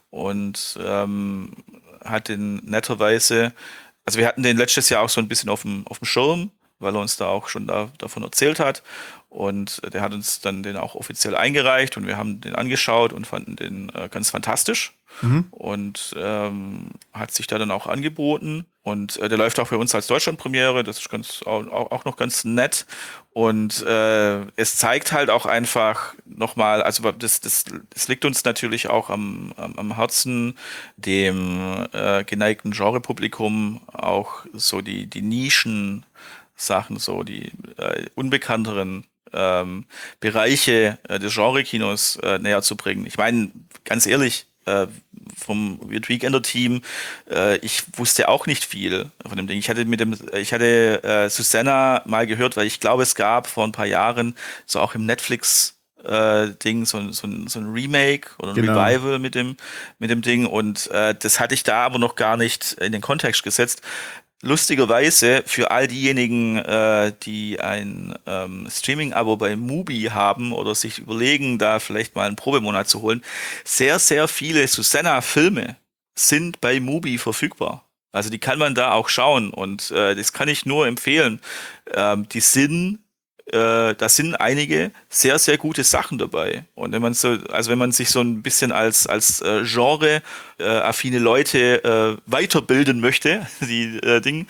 und ähm, hat den netterweise, also wir hatten den letztes Jahr auch so ein bisschen auf dem, auf dem Schirm, weil er uns da auch schon da, davon erzählt hat. Und der hat uns dann den auch offiziell eingereicht und wir haben den angeschaut und fanden den äh, ganz fantastisch. Mhm. Und ähm, hat sich da dann auch angeboten. Und äh, der läuft auch bei uns als Deutschlandpremiere. Das ist ganz, auch, auch noch ganz nett. Und äh, es zeigt halt auch einfach nochmal, also das, das, das liegt uns natürlich auch am, am, am Herzen, dem äh, geneigten Genrepublikum auch so die, die Nischen Sachen, so die äh, unbekannteren ähm, Bereiche äh, des Genre-Kinos äh, näher zu bringen. Ich meine, ganz ehrlich, äh, vom Weird Weekender-Team, äh, ich wusste auch nicht viel von dem Ding. Ich hatte mit dem, ich hatte äh, Susanna mal gehört, weil ich glaube, es gab vor ein paar Jahren so auch im Netflix äh, Ding, so, so, so ein Remake oder ein Genau. Revival mit dem, mit dem Ding und äh, das hatte ich da aber noch gar nicht in den Kontext gesetzt. Lustigerweise für all diejenigen, äh, die ein ähm, Streaming-Abo bei Mubi haben oder sich überlegen, da vielleicht mal einen Probemonat zu holen, sehr, sehr viele Susanna-Filme sind bei Mubi verfügbar. Also die kann man da auch schauen und äh, das kann ich nur empfehlen. Ähm, die sind äh, da sind einige sehr, sehr gute Sachen dabei. Und wenn man so, also wenn man sich so ein bisschen als, als äh, Genre äh, affine Leute äh, weiterbilden möchte, die äh, Dinge,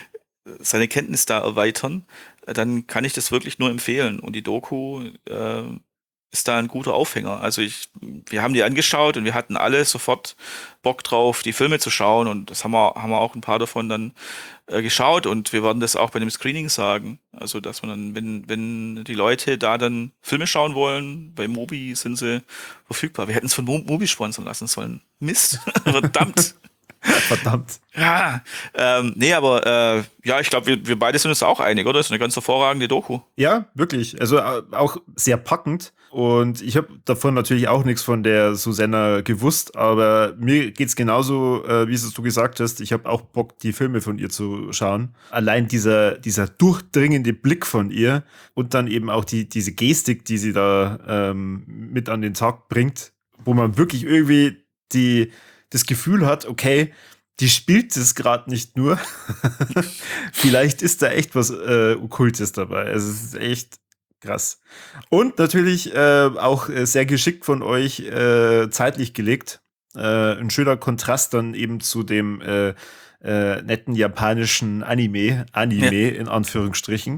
seine Kenntnis da erweitern, äh, dann kann ich das wirklich nur empfehlen. Und die Doku äh, ist da ein guter Aufhänger. Also ich, wir haben die angeschaut und wir hatten alle sofort Bock drauf, die Filme zu schauen und das haben wir, haben wir auch ein paar davon dann äh, geschaut und wir werden das auch bei dem Screening sagen. Also, dass man dann, wenn, wenn die Leute da dann Filme schauen wollen, bei Mubi sind sie verfügbar. Wir hätten es von Mo- Mubi sponsern lassen sollen. Mist. Verdammt. Verdammt. Ja, ähm, nee, aber äh, ja, ich glaube, wir, wir beide sind uns auch einig, oder? Das ist eine ganz hervorragende Doku. Ja, wirklich. Also äh, auch sehr packend. Und ich habe davon natürlich auch nichts von der Susanna gewusst, aber mir geht's genauso, äh, wie es du gesagt hast. Ich habe auch Bock, die Filme von ihr zu schauen. Allein dieser, dieser durchdringende Blick von ihr und dann eben auch die, diese Gestik, die sie da ähm, mit an den Tag bringt, wo man wirklich irgendwie die, das Gefühl hat, okay, Die spielt es gerade nicht nur. Vielleicht ist da echt was äh, Okkultes dabei. Also es ist echt krass. Und natürlich äh, auch äh, sehr geschickt von euch äh, zeitlich gelegt. Äh, ein schöner Kontrast dann eben zu dem äh, äh, netten japanischen Anime, Ja. Anime in Anführungsstrichen,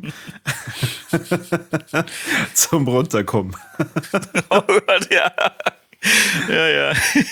zum Runterkommen. Oh Gott, ja. Ja, ja.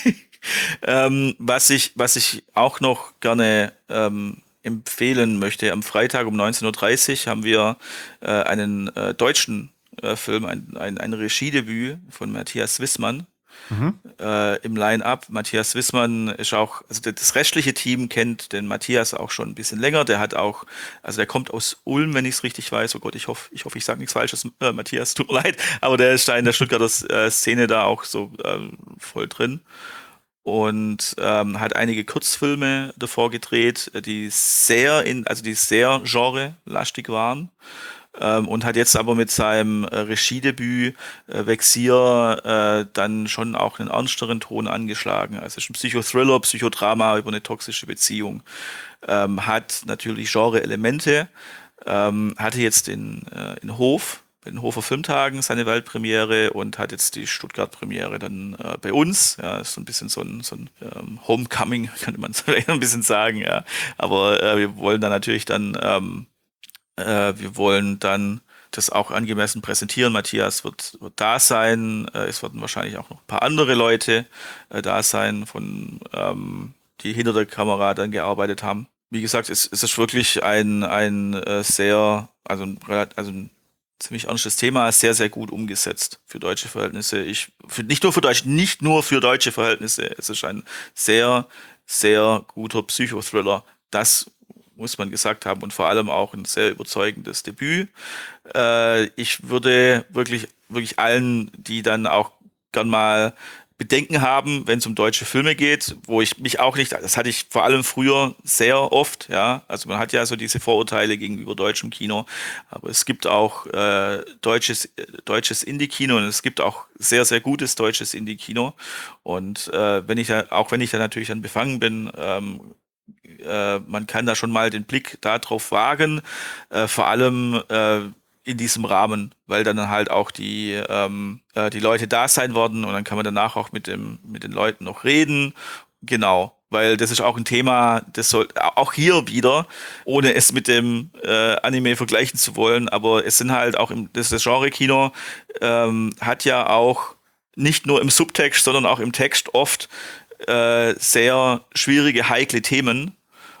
ähm, was ich, was ich auch noch gerne ähm, empfehlen möchte, am Freitag um neunzehn Uhr dreißig haben wir äh, einen äh, deutschen äh, Film, ein, ein, ein Regiedebüt von Matthias Wissmann Mhm. äh, im Line-Up. Matthias Wissmann ist auch, also das restliche Team kennt den Matthias auch schon ein bisschen länger. Der hat auch, also der kommt aus Ulm, wenn ich es richtig weiß. Oh Gott, ich hoffe, ich hoffe, ich sage nichts Falsches, äh, Matthias, tut mir leid. Aber der ist da in der Stuttgarter äh, Szene da auch so äh, voll drin. Und ähm, hat einige Kurzfilme davor gedreht, die sehr in, also die sehr genrelastig waren. Ähm, und hat jetzt aber mit seinem äh, Regiedebüt äh, Vexir äh, dann schon auch einen ernsteren Ton angeschlagen. Also es ist ein Psychothriller, Psychodrama über eine toxische Beziehung. Ähm, hat natürlich Genre-Elemente. Ähm, hatte jetzt in, äh, in Hof, bei den Hofer Filmtagen seine Weltpremiere und hat jetzt die Stuttgart-Premiere dann äh, bei uns. Ja, ist so ein bisschen so ein, so ein ähm, Homecoming, könnte man vielleicht ein bisschen sagen. Ja. Aber äh, wir wollen dann natürlich dann ähm, äh, wir wollen dann das auch angemessen präsentieren. Matthias wird, wird da sein. Äh, es werden wahrscheinlich auch noch ein paar andere Leute äh, da sein, von, ähm, die hinter der Kamera dann gearbeitet haben. Wie gesagt, es, es ist wirklich ein, ein äh, sehr, also ein, relat- also ein ziemlich ernstes Thema, sehr, sehr gut umgesetzt für deutsche Verhältnisse. Ich, für, nicht nur für deutsche, nicht nur für deutsche Verhältnisse. Es ist ein sehr, sehr guter Psychothriller. Das muss man gesagt haben, und vor allem auch ein sehr überzeugendes Debüt. Äh, ich würde wirklich, wirklich allen, die dann auch gern mal Bedenken haben, wenn es um deutsche Filme geht, wo ich mich auch nicht, das hatte ich vor allem früher sehr oft, ja, also man hat ja so diese Vorurteile gegenüber deutschem Kino, aber es gibt auch äh, deutsches, äh, deutsches Indie-Kino und es gibt auch sehr, sehr gutes deutsches Indie-Kino und äh, wenn ich ja, auch wenn ich da natürlich dann befangen bin, ähm, äh, man kann da schon mal den Blick darauf wagen, äh, vor allem äh, in diesem Rahmen, weil dann halt auch die, ähm, äh, die Leute da sein werden und dann kann man danach auch mit dem, mit den Leuten noch reden. Genau, weil das ist auch ein Thema, das soll auch hier wieder, ohne es mit dem äh, Anime vergleichen zu wollen, aber es sind halt auch im, das, das Genre-Kino ähm, hat ja auch nicht nur im Subtext, sondern auch im Text oft äh, sehr schwierige, heikle Themen.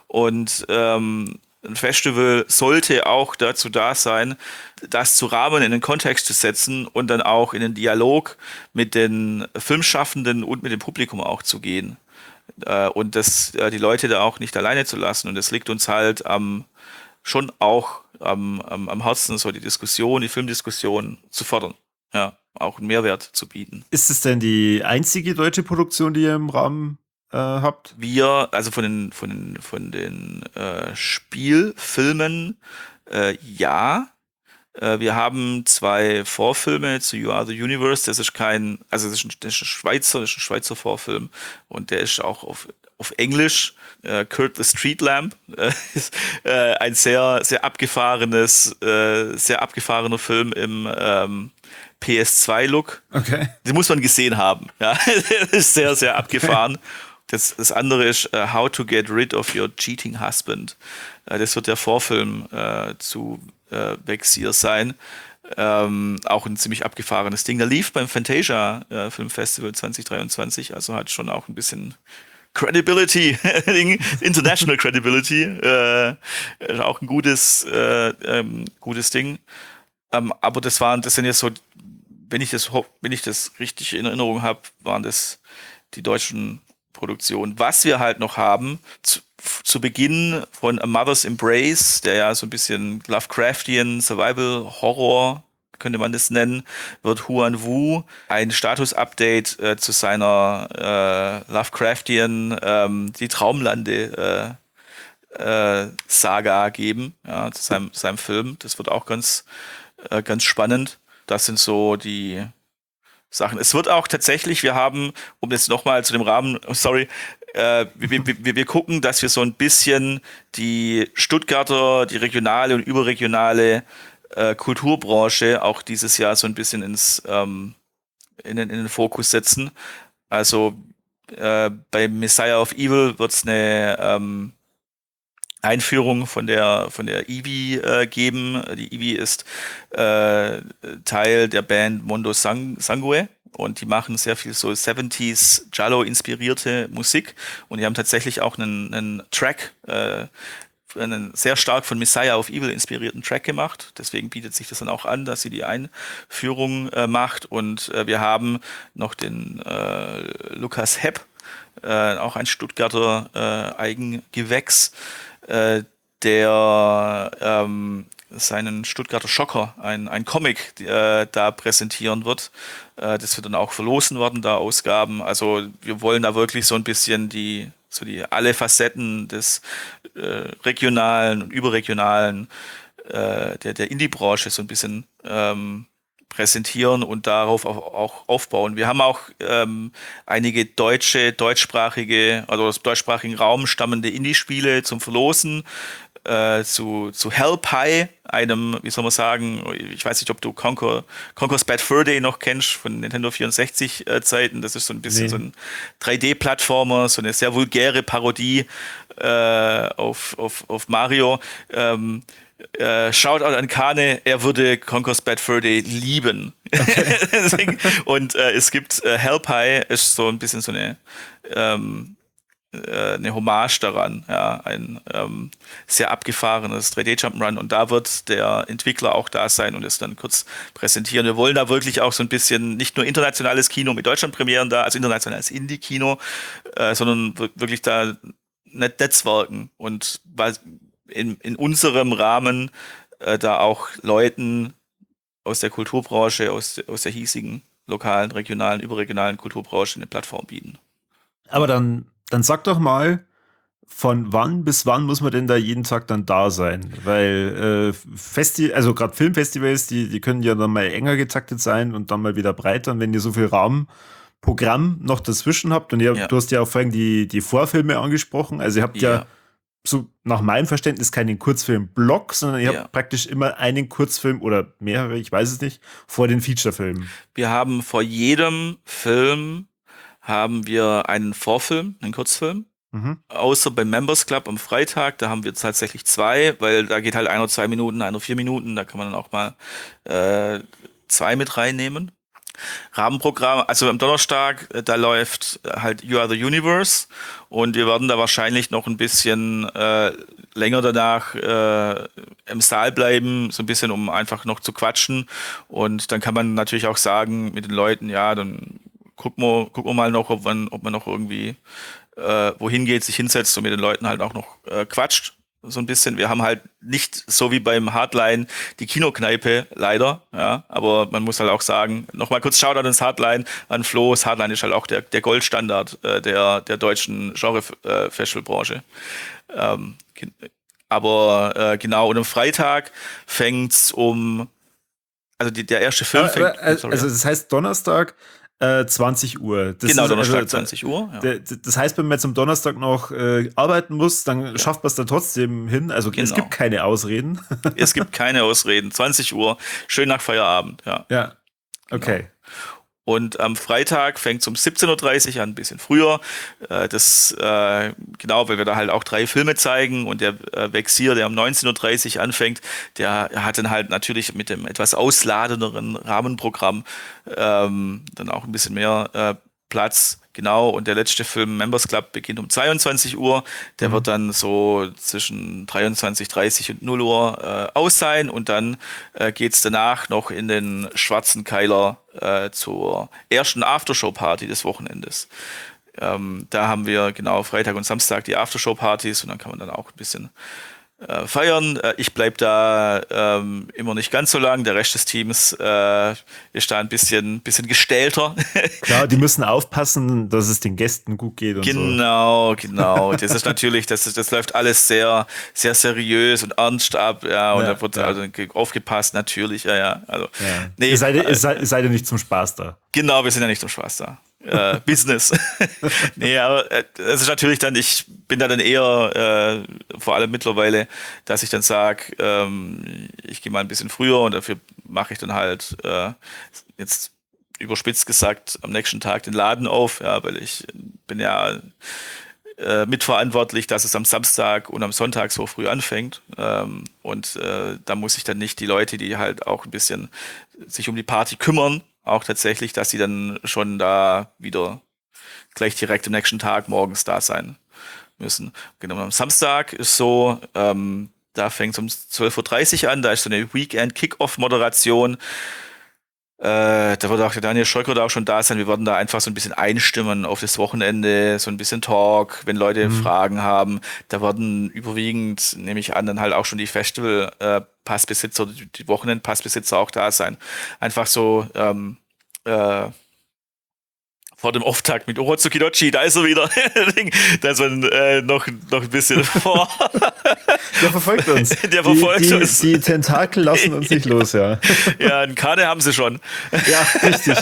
Und ähm, ein Festival sollte auch dazu da sein, das zu rahmen, in den Kontext zu setzen und dann auch in den Dialog mit den Filmschaffenden und mit dem Publikum auch zu gehen. Äh, und das, äh, die Leute da auch nicht alleine zu lassen. Und das liegt uns halt am, schon auch am, am, am Herzen, so die Diskussion, die Filmdiskussion zu fördern. Ja, auch einen Mehrwert zu bieten. Ist es denn die einzige deutsche Produktion, die ihr im Rahmen äh, habt? Wir, also von den, von den, von den äh, Spielfilmen, äh, ja. Äh, wir haben zwei Vorfilme zu You Are the Universe. Das ist kein, also das ist ein, das ist ein Schweizer, das ist ein Schweizer Vorfilm und der ist auch auf, auf Englisch. Äh, Kurt the Street Lamp äh, ist äh, ein sehr, sehr abgefahrenes, äh, sehr abgefahrener Film im ähm, P S zwei Look. Okay. Den muss man gesehen haben. Ja, das ist sehr, sehr abgefahren. Das, das andere ist uh, How to Get Rid of Your Cheating Husband. Uh, das wird der Vorfilm uh, zu uh, Vexir sein. Ähm, auch ein ziemlich abgefahrenes Ding. Der lief beim Fantasia uh, Filmfestival zwanzig dreiundzwanzig, also hat schon auch ein bisschen Credibility, International Credibility. Äh, auch ein gutes, äh, ähm, gutes Ding. Ähm, aber das waren, das sind jetzt so, wenn ich das, wenn ich das richtig in Erinnerung habe, waren das die deutschen Produktionen. Was wir halt noch haben, zu, zu Beginn von A Mother's Embrace, der ja so ein bisschen Lovecraftian Survival Horror könnte man das nennen, wird Huan Wu ein Status-Update äh, zu seiner äh, Lovecraftian ähm, die Traumlande äh, äh, Saga geben, ja, zu seinem, seinem Film. Das wird auch ganz, äh, ganz spannend. Das sind so die Sachen. Es wird auch tatsächlich, wir haben, um jetzt nochmal zu dem Rahmen, sorry, äh, wir, wir, wir gucken, dass wir so ein bisschen die Stuttgarter, die regionale und überregionale äh, Kulturbranche auch dieses Jahr so ein bisschen ins ähm, in, den, in den Fokus setzen. Also äh, bei Messiah of Evil wird es eine ähm, Einführung von der von der Ivy äh, geben. Die Ivy ist äh, Teil der Band Mondo Sang Sangue und die machen sehr viel so siebziger Giallo inspirierte Musik und die haben tatsächlich auch einen, einen Track, äh, einen sehr stark von Messiah of Evil inspirierten Track gemacht. Deswegen bietet sich das dann auch an, dass sie die Einführung äh, macht und äh, wir haben noch den äh, Lukas Hepp, äh, auch ein Stuttgarter äh, Eigengewächs, äh, der ähm, seinen Stuttgarter Schocker, ein, ein Comic, äh, da präsentieren wird. Äh, das wird dann auch verlosen worden, da Ausgaben. Also wir wollen da wirklich so ein bisschen die, so die alle Facetten des äh, regionalen und überregionalen äh, der, der Indie-Branche so ein bisschen ähm, präsentieren und darauf auch, auch aufbauen. Wir haben auch ähm, einige deutsche, deutschsprachige, also aus dem deutschsprachigen Raum stammende Indie-Spiele zum Verlosen, äh, zu, zu Hell Pie, einem, wie soll man sagen, ich weiß nicht, ob du Conquer, Conquer's Bad Fur Day noch kennst von Nintendo vierundsechzig äh, Zeiten. Das ist so ein bisschen nee. so ein drei D-Plattformer, so eine sehr vulgäre Parodie äh, auf, auf, auf Mario. Ähm, Äh, Shoutout an Kane, er würde Conquer's Bad Fur Day lieben. Okay. Und äh, es gibt äh, Hell Pie, ist so ein bisschen so eine ähm, äh, eine Hommage daran, ja, ein ähm, sehr abgefahrenes drei D-Jump'n'Run und da wird der Entwickler auch da sein und es dann kurz präsentieren. Wir wollen da wirklich auch so ein bisschen nicht nur internationales Kino mit Deutschlandpremieren da, also internationales Indie-Kino, äh, sondern wirklich da net netzwerken und was In, in unserem Rahmen äh, da auch Leuten aus der Kulturbranche, aus, aus der hiesigen lokalen, regionalen, überregionalen Kulturbranche eine Plattform bieten. Aber dann, dann sag doch mal, von wann bis wann muss man denn da jeden Tag dann da sein? Weil äh, Festi also gerade Filmfestivals, die, die können ja dann mal enger getaktet sein und dann mal wieder breiter. Und wenn ihr so viel Rahmenprogramm noch dazwischen habt, und ihr, ja. du hast ja auch vorhin die, die Vorfilme angesprochen, also ihr habt ja, ja so nach meinem Verständnis keinen Kurzfilm-Block, sondern ihr ja. habt praktisch immer einen Kurzfilm oder mehrere, ich weiß es nicht, vor den Featurefilmen. Wir haben vor jedem Film haben wir einen Vorfilm, einen Kurzfilm. Mhm. Außer beim Members Club am Freitag, da haben wir tatsächlich zwei, weil da geht halt einer zwei Minuten, einer vier Minuten, da kann man dann auch mal äh, zwei mit reinnehmen. Rahmenprogramm, also am Donnerstag, da läuft halt You Are the Universe und wir werden da wahrscheinlich noch ein bisschen äh, länger danach äh, im Saal bleiben, so ein bisschen, um einfach noch zu quatschen und dann kann man natürlich auch sagen mit den Leuten, ja, dann gucken wir, gucken wir mal noch, ob man, ob man noch irgendwie äh, wohin geht, sich hinsetzt und mit den Leuten halt auch noch äh, quatscht. So ein bisschen. Wir haben halt nicht so wie beim Hardline die Kinokneipe, leider. Ja, aber man muss halt auch sagen, nochmal kurz Shoutout ans Hardline, an Flo. Das Hardline ist halt auch der, der Goldstandard äh, der, der deutschen Genre-Festivalbranche. Ähm, aber äh, genau, und am Freitag fängt's um, also die, der erste Film aber, fängt. Aber, also, also das heißt Donnerstag äh, zwanzig Uhr. Das genau, ist, Donnerstag also, zwanzig Uhr. Ja. Der, das heißt, wenn man jetzt am Donnerstag noch äh, arbeiten muss, dann ja. schafft man es da trotzdem hin. Also genau. Es gibt keine Ausreden. Es gibt keine Ausreden. zwanzig Uhr, schön nach Feierabend. Ja, ja. Okay. Genau. Und am Freitag fängt es um siebzehn Uhr dreißig an, ein bisschen früher. Äh, das, äh, genau, weil wir da halt auch drei Filme zeigen und der äh, Vexier, der um neunzehn Uhr dreißig anfängt, der hat dann halt natürlich mit dem etwas ausladenderen Rahmenprogramm ähm, dann auch ein bisschen mehr äh, Platz. Genau, und der letzte Film, Members Club, beginnt um zweiundzwanzig Uhr. Der mhm. wird dann so zwischen dreiundzwanzig Uhr dreißig und null Uhr äh, aus sein. Und dann äh, geht's danach noch in den Schwarzen Keiler äh, zur ersten Aftershow-Party des Wochenendes. Ähm, da haben wir genau Freitag und Samstag die Aftershow-Partys und dann kann man dann auch ein bisschen äh, feiern. Äh, ich bleib da ähm, immer nicht ganz so lang. Der Rest des Teams äh, ist da ein bisschen, bisschen gestählter. Klar, die müssen aufpassen, dass es den Gästen gut geht und genau, so. Genau, genau. Das ist natürlich, das, ist, das läuft alles sehr, sehr seriös und ernst ab. Ja, und ja, da wird ja. also aufgepasst, natürlich. Ja, ja. Also, ja. Nee, ihr, seid, ihr, seid, ihr seid ja nicht zum Spaß da. Genau, wir sind ja nicht zum Spaß da. äh, Business. Nee, aber äh, es ist natürlich dann, ich bin da dann eher, äh, vor allem mittlerweile, dass ich dann sage, ähm, ich gehe mal ein bisschen früher und dafür mache ich dann halt äh, jetzt überspitzt gesagt am nächsten Tag den Laden auf, ja, weil ich bin ja äh, mitverantwortlich, dass es am Samstag und am Sonntag so früh anfängt. Ähm, und äh, da muss ich dann nicht die Leute, die halt auch ein bisschen sich um die Party kümmern, auch tatsächlich, dass sie dann schon da wieder gleich direkt am nächsten Tag morgens da sein müssen. Genau, am Samstag ist so, ähm, da fängt es um zwölf Uhr dreißig an, da ist so eine Weekend-Kick-Off-Moderation. Äh, da wird auch der Daniel Scheuker da auch schon da sein. Wir werden da einfach so ein bisschen einstimmen auf das Wochenende, so ein bisschen Talk, wenn Leute mhm. Fragen haben. Da werden überwiegend, nehme ich an, dann halt auch schon die Festival-Passbesitzer, äh, die, die Wochenend-Passbesitzer auch da sein. Einfach so, ähm, äh, vor dem Auftakt mit Orozu Kidochi, da ist er wieder. Da man äh, noch, noch ein bisschen vor. Der verfolgt uns. Der verfolgt die, die, uns. Die Tentakel lassen uns nicht los, ja. Ja, einen Kane haben sie schon. Ja, richtig.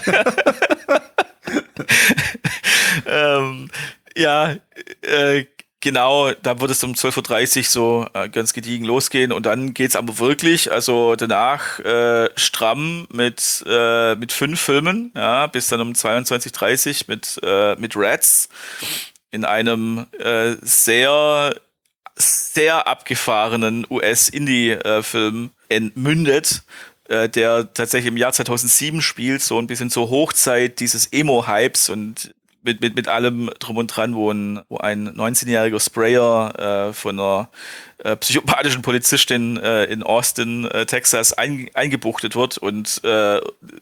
ähm, ja, äh, genau, da wird es um zwölf Uhr dreißig so äh, ganz gediegen losgehen und dann geht's aber wirklich, also danach äh, stramm mit äh, mit fünf Filmen, ja, bis dann um zweiundzwanzig Uhr dreißig mit äh, mit Rats in einem äh, sehr sehr abgefahrenen U S-Indie-Film entmündet, äh, der tatsächlich im Jahr zweitausendsieben spielt, so ein bisschen zur Hochzeit dieses Emo-Hypes und mit, mit, mit allem drum und dran, wo ein, wo ein neunzehnjähriger Sprayer äh, von einer äh, psychopathischen Polizistin äh, in Austin, äh, Texas, ein, eingebuchtet wird und äh,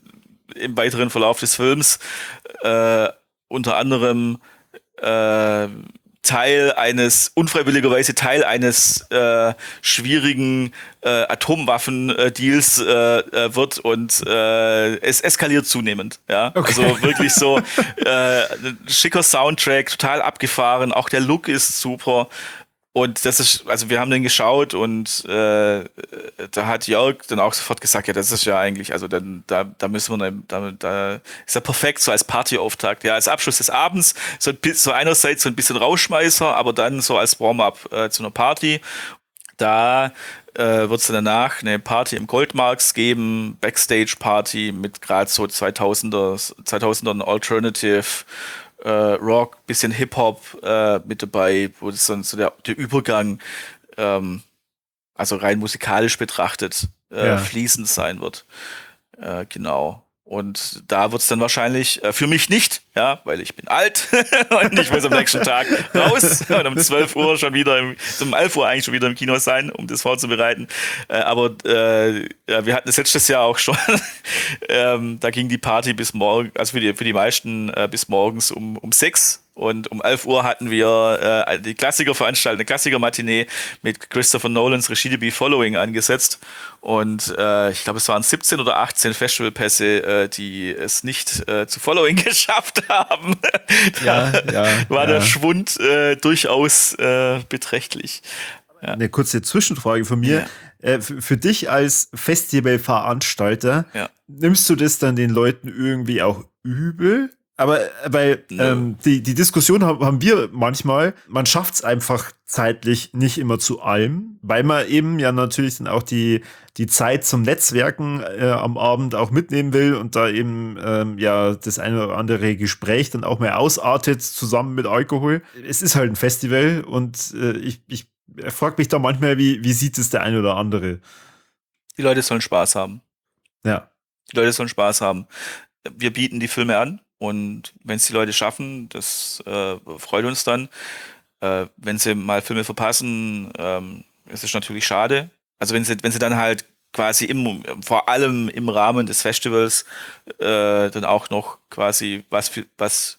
im weiteren Verlauf des Films äh, unter anderem äh, Teil eines, unfreiwilligerweise Teil eines äh, schwierigen äh, Atomwaffen-Deals äh, äh, wird und äh, es eskaliert zunehmend. Ja? Okay. Also wirklich so äh, schicker Soundtrack, total abgefahren, auch der Look ist super. Und das ist, also wir haben den geschaut und äh, da hat Jörg dann auch sofort gesagt, ja, das ist ja eigentlich, also dann da da müssen wir, da, da ist ja perfekt so als Partyauftakt, ja, als Abschluss des Abends, so, ein bisschen, so einerseits so ein bisschen Rausschmeißer, aber dann so als Warm-up äh, zu einer Party. Da äh, wird es dann danach eine Party im Goldmarks geben, Backstage-Party mit gerade so zweitausender, zweitausender Alternative Äh, Rock, bisschen Hip-Hop äh, mit dabei, wo das dann so der, der Übergang, ähm, also rein musikalisch betrachtet, äh, ja. fließend sein wird. Äh, genau. Und da wird's dann wahrscheinlich, äh, für mich nicht, ja, weil ich bin alt und ich muss am nächsten Tag raus und um zwölf Uhr schon wieder, im, um elf Uhr eigentlich schon wieder im Kino sein, um das vorzubereiten. Äh, aber äh, ja, wir hatten das letztes Jahr auch schon. ähm, da ging die Party bis morgen, also für die, für die meisten äh, bis morgens um, um sechs. Und um elf Uhr hatten wir äh, die Klassikerveranstaltung, eine Klassiker-Matinee mit Christopher Nolans Regiedebüt Following angesetzt. Und äh, ich glaube, es waren siebzehn oder achtzehn Festivalpässe, äh, die es nicht äh, zu Following geschafft haben. Da ja, ja, war ja. der Schwund äh, durchaus äh, beträchtlich. Ja. Eine kurze Zwischenfrage von mir. Ja. Äh, für dich als Festivalveranstalter, ja. nimmst du das dann den Leuten irgendwie auch übel? Aber weil ähm, die, die Diskussion haben wir manchmal, man schafft es einfach zeitlich nicht immer zu allem, weil man eben ja natürlich dann auch die, die Zeit zum Netzwerken äh, am Abend auch mitnehmen will und da eben ähm, ja das eine oder andere Gespräch dann auch mal ausartet zusammen mit Alkohol. Es ist halt ein Festival und äh, ich, ich frage mich da manchmal, wie, wie sieht es der eine oder andere? Die Leute sollen Spaß haben. Ja. Die Leute sollen Spaß haben. Wir bieten die Filme an. Und wenn es die Leute schaffen, das äh, freut uns dann. Äh, wenn sie mal Filme verpassen, ähm, ist es natürlich schade. Also wenn sie, wenn sie dann halt quasi im, vor allem im Rahmen des Festivals äh, dann auch noch quasi was für, was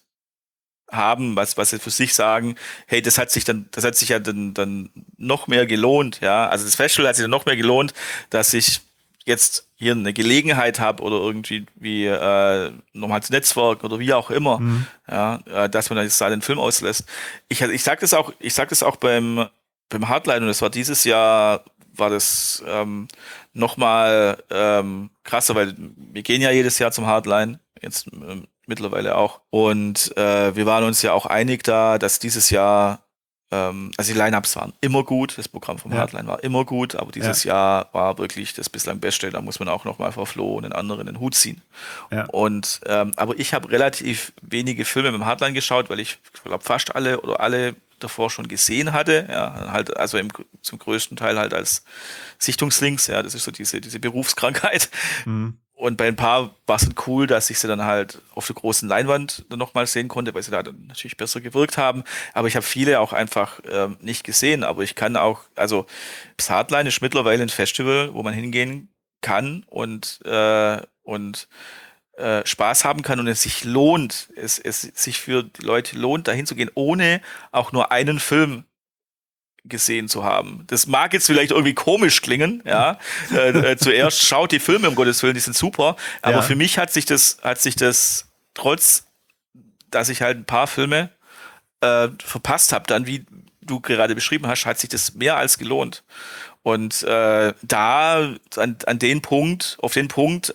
haben, was, was sie für sich sagen, hey, das hat sich dann, das hat sich ja dann, dann noch mehr gelohnt, ja. Also das Festival hat sich dann noch mehr gelohnt, dass ich jetzt hier eine Gelegenheit habe oder irgendwie wie äh, nochmal das Netzwerk oder wie auch immer, mhm. ja, äh, dass man dann jetzt da den Film auslässt. Ich, ich sag das auch, ich sag das auch beim beim Hardline und das war dieses Jahr, war das ähm, nochmal ähm, krasser, weil wir gehen ja jedes Jahr zum Hardline, jetzt ähm, mittlerweile auch. Und äh, wir waren uns ja auch einig da, dass dieses Jahr, ähm, also die Lineups waren immer gut, das Programm vom Ja. Hardline war immer gut, aber dieses Ja. Jahr war wirklich das bislang Beste. Da muss man auch nochmal vor Flo und den anderen den Hut ziehen. Ja. Und ähm, aber ich habe relativ wenige Filme mit dem Hardline geschaut, weil ich glaube fast alle oder alle davor schon gesehen hatte. Ja, halt also im, zum größten Teil halt als Sichtungslinks. Ja, das ist so diese diese Berufskrankheit. Mhm. Und bei ein paar war es dann cool, dass ich sie dann halt auf der großen Leinwand dann nochmal sehen konnte, weil sie da dann natürlich besser gewirkt haben. Aber ich habe viele auch einfach ähm, nicht gesehen. Aber ich kann auch, also das Hardline ist mittlerweile ein Festival, wo man hingehen kann und, äh, und äh, Spaß haben kann und es sich lohnt, es, es sich für die Leute lohnt, da hinzugehen, ohne auch nur einen Film gesehen zu haben. Das mag jetzt vielleicht irgendwie komisch klingen, ja. äh, äh, zuerst schaut die Filme, um Gottes Willen, die sind super, aber Ja. für mich hat sich das, hat sich das, trotz, dass ich halt ein paar Filme äh, verpasst habe, dann wie du gerade beschrieben hast, hat sich das mehr als gelohnt. Und äh, da, an, an den Punkt, auf den Punkt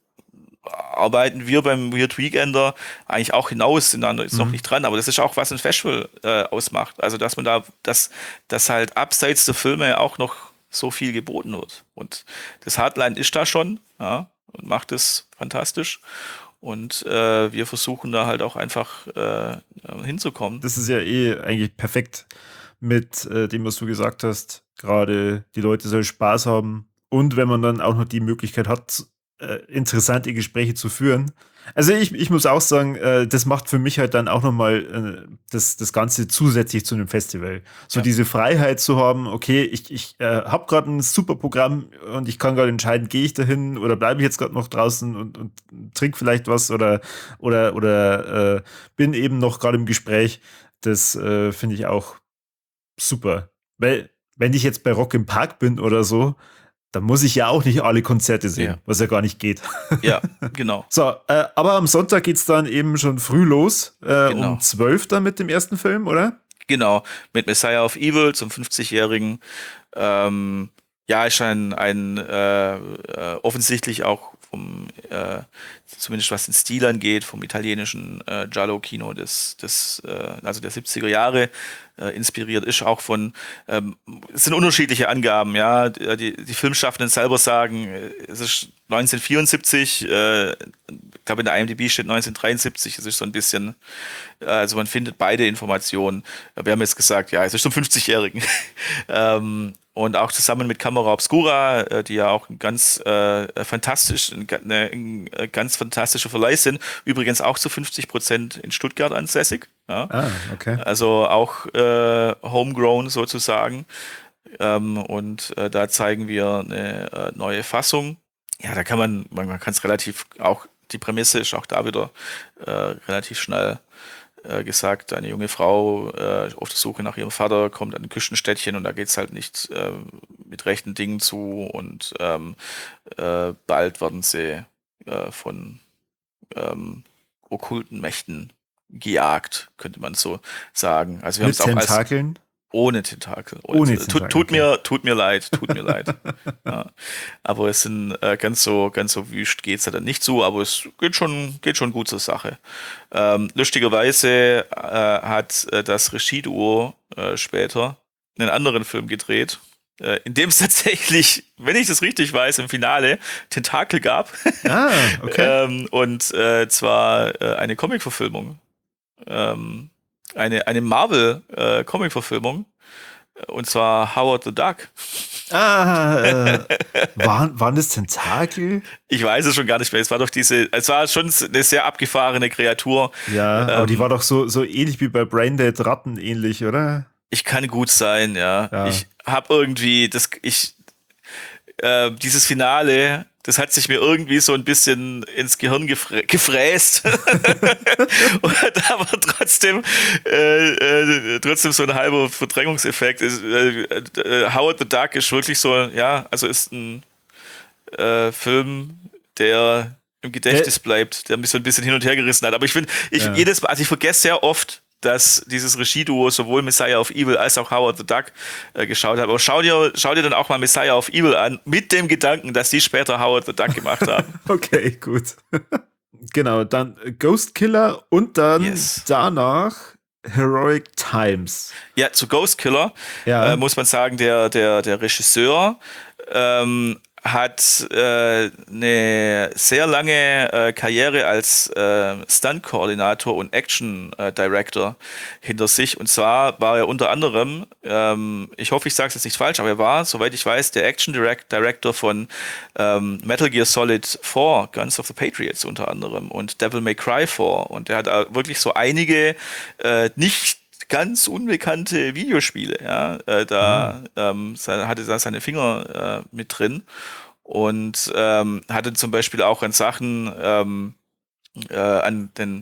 arbeiten wir beim Weird Weekender eigentlich auch hinaus, sind da jetzt noch nicht dran, aber das ist auch, was ein Festival äh, ausmacht. Also, dass man da, dass, dass halt abseits der Filme auch noch so viel geboten wird. Und das Hardline ist da schon, ja, und macht es fantastisch. Und äh, wir versuchen da halt auch einfach äh, hinzukommen. Das ist ja eh eigentlich perfekt mit äh, dem, was du gesagt hast. Gerade die Leute sollen Spaß haben. Und wenn man dann auch noch die Möglichkeit hat, äh, interessante Gespräche zu führen. Also ich, ich muss auch sagen, äh, das macht für mich halt dann auch nochmal äh, das, das Ganze zusätzlich zu einem Festival. So Ja. diese Freiheit zu haben, okay, ich, ich äh, habe gerade ein super Programm und ich kann gerade entscheiden, gehe ich dahin oder bleibe ich jetzt gerade noch draußen und, und trinke vielleicht was oder, oder, oder äh, bin eben noch gerade im Gespräch. Das äh, finde ich auch super. Weil, wenn ich jetzt bei Rock im Park bin oder so, dann muss ich ja auch nicht alle Konzerte sehen, Ja. was ja gar nicht geht. Ja, genau. So, äh, aber am Sonntag geht's dann eben schon früh los, äh, Genau. um zwölf dann mit dem ersten Film, oder? Genau, mit Messiah of Evil zum fünfzigjährigen. Ähm, ja, ist ein, ein äh, äh, offensichtlich auch vom, äh, zumindest was den Stil angeht, vom italienischen äh, Giallo-Kino des, des äh, also der siebziger Jahre äh, inspiriert, ist auch von, ähm, es sind unterschiedliche Angaben, ja, die, die Filmschaffenden selber sagen, äh, es ist neunzehnhundertvierundsiebzig, äh, ich glaube in der IMDb steht neunzehnhundertdreiundsiebzig, es ist so ein bisschen, also man findet beide Informationen. Wir haben jetzt gesagt, ja, es ist zum fünfzigjährigen. ähm, und auch zusammen mit Camera Obscura, äh, die ja auch ein ganz äh, fantastisch, ein, eine, ein ganz fantastischer Verleih sind. Übrigens auch zu fünfzig Prozent in Stuttgart ansässig. Ja. Ah, okay. Also auch äh, homegrown sozusagen. Ähm, und äh, da zeigen wir eine äh, neue Fassung. Ja, da kann man, man, man kann es relativ, auch die Prämisse ist auch da wieder äh, relativ schnell äh, gesagt. Eine junge Frau äh, auf der Suche nach ihrem Vater kommt an ein Küstenstädtchen und da geht es halt nicht äh, mit rechten Dingen zu und ähm, äh, bald werden sie äh, von ähm, okkulten Mächten gejagt, könnte man so sagen. Also wir haben Mit es auch als Tentakeln? ohne Tentakel. Ohne tut, Tentakel, tut okay. mir, tut mir leid, tut mir leid. Ja. Aber es sind äh, ganz so, ganz so wüst geht's ja dann nicht so, aber es geht schon, geht schon gut zur Sache. Ähm, lustigerweise äh, hat äh, das Regieduo äh, später einen anderen Film gedreht, äh, in dem es tatsächlich, wenn ich das richtig weiß, im Finale Tentakel gab. Ah, okay. ähm, und äh, zwar äh, eine Comic-Verfilmung. Ähm, eine, eine Marvel-Comic-Verfilmung. Und zwar Howard the Duck. Ah, äh, waren, waren das Tentakel? Ich weiß es schon gar nicht mehr. Es war doch diese, es war schon eine sehr abgefahrene Kreatur. Ja, aber die Ähm, war doch so, so ähnlich wie bei Braindead Ratten ähnlich, oder? Ich kann gut sein, ja. Ja. Ich habe irgendwie, das, ich, äh, dieses Finale, das hat sich mir irgendwie so ein bisschen ins Gehirn gefrä gefräst. Und da war trotzdem, äh, äh, trotzdem so ein halber Verdrängungseffekt. Ist, äh, äh, Howard the Duck ist wirklich so, ja, also ist ein äh, Film, der im Gedächtnis Der- bleibt, der mich so ein bisschen hin und her gerissen hat. Aber ich finde, ich Ja. jedes Mal, also ich vergesse sehr oft, dass dieses Regieduo sowohl Messiah of Evil als auch Howard the Duck äh, geschaut hat. Aber schau dir, schau dir dann auch mal Messiah of Evil an, mit dem Gedanken, dass die später Howard the Duck gemacht haben. Okay, gut. Genau, dann Ghost Killer und dann Yes. danach Heroic Times. Ja, zu Ghost Killer äh, Ja. muss man sagen, der, der, der Regisseur ähm, hat äh, eine sehr lange äh, Karriere als äh, Stunt-Koordinator und Action-Director hinter sich. Und zwar war er unter anderem, ähm, ich hoffe, ich sage es jetzt nicht falsch, aber er war, soweit ich weiß, der Action-Director von ähm, Metal Gear Solid vier, Guns of the Patriots unter anderem und Devil May Cry vier. Und er hat äh, wirklich so einige äh, nicht ganz unbekannte Videospiele, ja, äh, da ähm, se- hatte da seine Finger äh, mit drin und ähm, hatte zum Beispiel auch an Sachen, ähm, äh, an den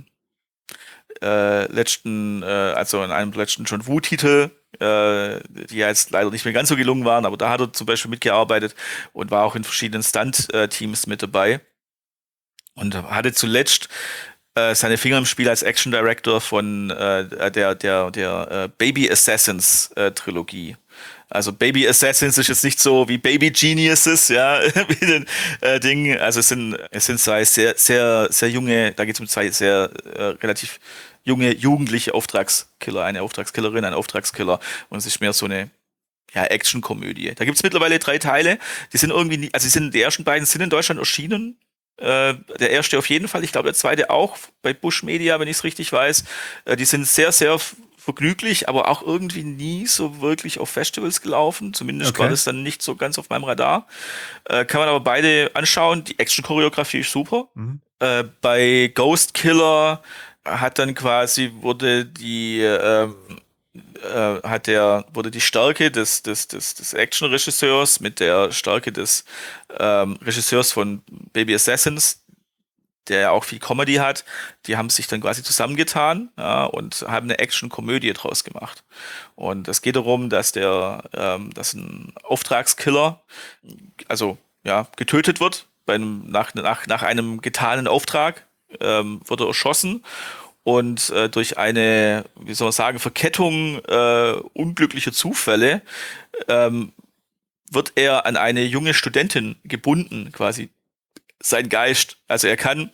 äh, letzten, äh, also an einem letzten John Woo-Titel, äh, die ja jetzt leider nicht mehr ganz so gelungen waren, aber da hat er zum Beispiel mitgearbeitet und war auch in verschiedenen Stunt-Teams mit dabei und hatte zuletzt äh, seine Finger im Spiel als Action Director von äh, der, der, der äh, Baby Assassins äh, Trilogie. Also Baby Assassins ist jetzt nicht so wie Baby Geniuses, ja, wie den äh, Ding. Also es sind, es sind zwei sehr, sehr, sehr junge, da geht es um zwei sehr äh, relativ junge, jugendliche Auftragskiller, eine Auftragskillerin, ein Auftragskiller. Und es ist mehr so eine ja, Action-Komödie. Da gibt es mittlerweile drei Teile. Die sind irgendwie, nie, also die, sind, die ersten beiden sind in Deutschland erschienen. Äh, der erste auf jeden Fall, ich glaube der zweite auch bei Bush Media, wenn ich es richtig weiß. Äh, die sind sehr, sehr f- vergnüglich, aber auch irgendwie nie so wirklich auf Festivals gelaufen. Zumindest war Okay. das dann nicht so ganz auf meinem Radar. Äh, kann man aber beide anschauen. Die Action-Choreografie ist super. Mhm. Äh, bei Ghost Killer hat dann quasi, wurde die, ähm, äh, hat der, wurde die Stärke des, des, des, des Action-Regisseurs mit der Stärke des ähm, Regisseurs von Baby Assassins, der ja auch viel Comedy hat, die haben sich dann quasi zusammengetan, ja, und haben eine Action-Komödie draus gemacht. Und es geht darum, dass der, ähm, dass ein Auftragskiller, also ja, getötet wird bei einem, nach, nach, nach einem getanen Auftrag, ähm, wird er erschossen und äh, durch eine, wie soll man sagen, Verkettung äh, unglücklicher Zufälle ähm, wird er an eine junge Studentin gebunden, quasi sein Geist. Also er kann,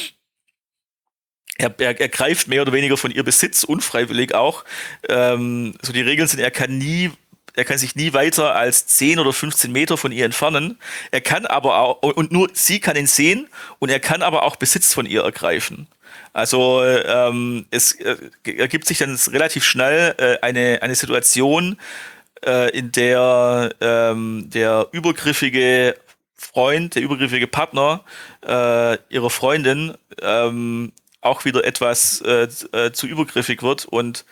er, er, er greift mehr oder weniger von ihr Besitz, unfreiwillig auch. Ähm, so die Regeln sind, er kann nie, er kann sich nie weiter als zehn oder fünfzehn Meter von ihr entfernen. Er kann aber auch, und nur sie kann ihn sehen, und er kann aber auch Besitz von ihr ergreifen. Also ähm, es äh, ergibt sich dann relativ schnell äh, eine, eine Situation, äh, in der ähm, der übergriffige Freund, der übergriffige Partner äh, ihrer Freundin ähm, auch wieder etwas äh, äh, zu übergriffig wird und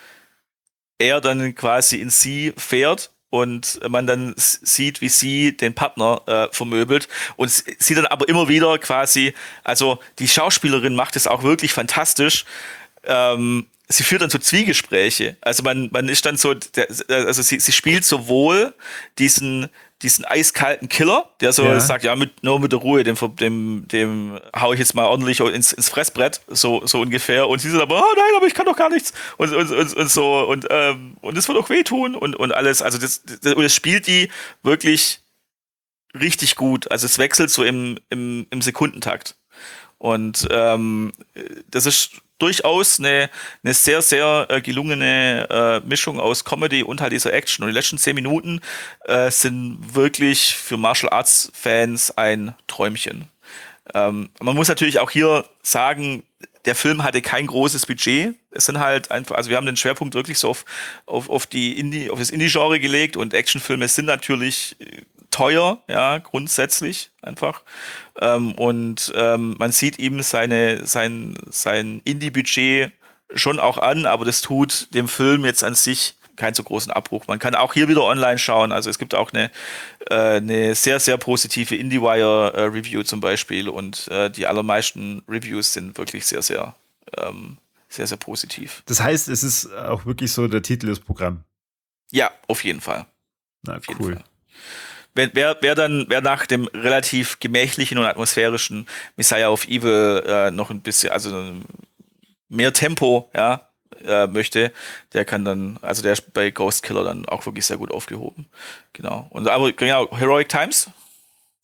er dann quasi in sie fährt und man dann s- sieht, wie sie den Partner äh, vermöbelt und s- sie dann aber immer wieder quasi, also die Schauspielerin macht es auch wirklich fantastisch. Ähm, sie führt dann so Zwiegespräche. Also man, man ist dann so, der, also sie, sie spielt sowohl diesen, diesen eiskalten Killer, der so Ja. sagt, ja, mit, nur mit der Ruhe, dem, dem, dem hau ich jetzt mal ordentlich ins, ins Fressbrett, so, so ungefähr. Und sie sagt aber, oh nein, aber ich kann doch gar nichts. Und, und, und, und so, und, ähm, und das wird auch wehtun und, und alles. Also das, das, und das spielt die wirklich richtig gut. Also es wechselt so im, im, im Sekundentakt. Und ähm, das ist durchaus eine, eine sehr, sehr äh, gelungene äh, Mischung aus Comedy und halt dieser Action. Und die letzten zehn Minuten äh, sind wirklich für Martial Arts Fans ein Träumchen. Ähm, man muss natürlich auch hier sagen, der Film hatte kein großes Budget. Es sind halt einfach, also wir haben den Schwerpunkt wirklich so auf, auf, auf die Indie, auf das Indie-Genre gelegt, und Actionfilme sind natürlich äh, teuer, ja, grundsätzlich einfach. Ähm, und ähm, man sieht ihm seine, sein, sein Indie-Budget schon auch an, aber das tut dem Film jetzt an sich keinen so großen Abbruch. Man kann auch hier wieder online schauen. Also es gibt auch eine, äh, eine sehr, sehr positive IndieWire-Review zum Beispiel, und äh, die allermeisten Reviews sind wirklich sehr, sehr, ähm, sehr, sehr positiv. Das heißt, es ist auch wirklich so der Titel des Programms. Ja, auf jeden Fall. Na, Auf jeden cool. Fall. Wer, wer, wer dann, wer nach dem relativ gemächlichen und atmosphärischen Messiah of Evil äh, noch ein bisschen, also mehr Tempo, ja, äh, möchte, der kann dann, also der ist bei Ghost Killer dann auch wirklich sehr gut aufgehoben. Genau. Und aber genau, Heroic Times.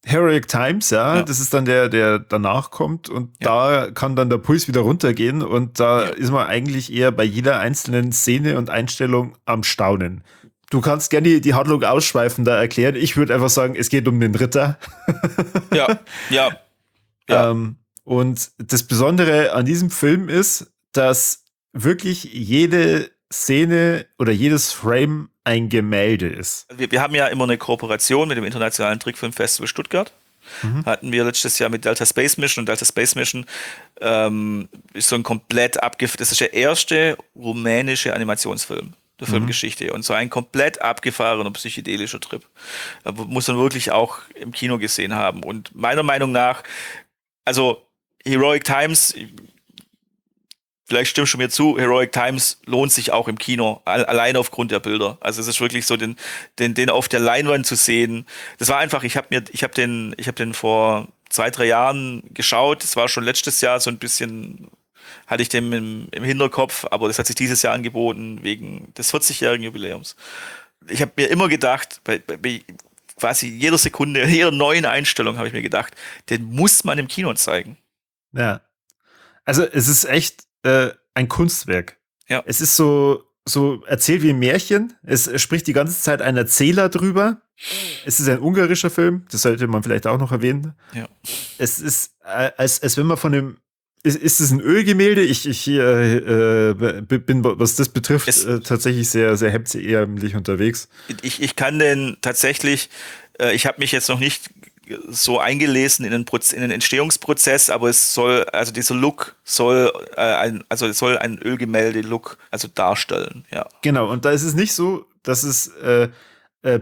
Heroic Times, ja, Ja. das ist dann der, der danach kommt und Ja. da kann dann der Puls wieder runtergehen und da Ja. ist man eigentlich eher bei jeder einzelnen Szene und Einstellung am Staunen. Du kannst gerne die Handlung ausschweifender erklären. Ich würde einfach sagen, es geht um den Ritter. Ja, ja, ja. Ähm, und das Besondere an diesem Film ist, dass wirklich jede Szene oder jedes Frame ein Gemälde ist. Wir, wir haben ja immer eine Kooperation mit dem Internationalen Trickfilmfestival Stuttgart. Mhm. Hatten wir letztes Jahr mit Delta Space Mission, und Delta Space Mission ähm, ist so ein komplett abgef... Das ist der erste rumänische Animationsfilm der Mhm. Filmgeschichte und so ein komplett abgefahrener psychedelischer Trip. Da muss man wirklich auch im Kino gesehen haben. Und meiner Meinung nach, also Heroic Times, vielleicht stimmst du mir zu, Heroic Times lohnt sich auch im Kino, allein aufgrund der Bilder. Also es ist wirklich so, den, den, den auf der Leinwand zu sehen. Das war einfach, ich habe mir, ich habe den, ich habe den vor zwei, drei Jahren geschaut. Das war schon letztes Jahr so ein bisschen, hatte ich den im, im Hinterkopf, aber das hat sich dieses Jahr angeboten wegen des vierzigjährigen Jubiläums. Ich habe mir immer gedacht, bei, bei quasi jeder Sekunde, jeder neuen Einstellung habe ich mir gedacht, den muss man im Kino zeigen. Ja. Also es ist echt äh, ein Kunstwerk. Ja. Es ist so, so erzählt wie ein Märchen. Es spricht die ganze Zeit ein Erzähler drüber. Es ist ein ungarischer Film, das sollte man vielleicht auch noch erwähnen. Ja. Es ist, äh, als, als wenn man von dem Ist, ist es ein Ölgemälde? Ich, ich äh, äh, bin, was das betrifft, Es- äh, tatsächlich sehr, sehr hemdsärmlich unterwegs. Ich, ich kann den tatsächlich, äh, ich habe mich jetzt noch nicht so eingelesen in den, Proz in den Entstehungsprozess, aber es soll, also dieser Look soll äh, ein, also es soll ein Ölgemälde-Look also darstellen, ja. Genau, und da ist es nicht so, dass es äh, äh,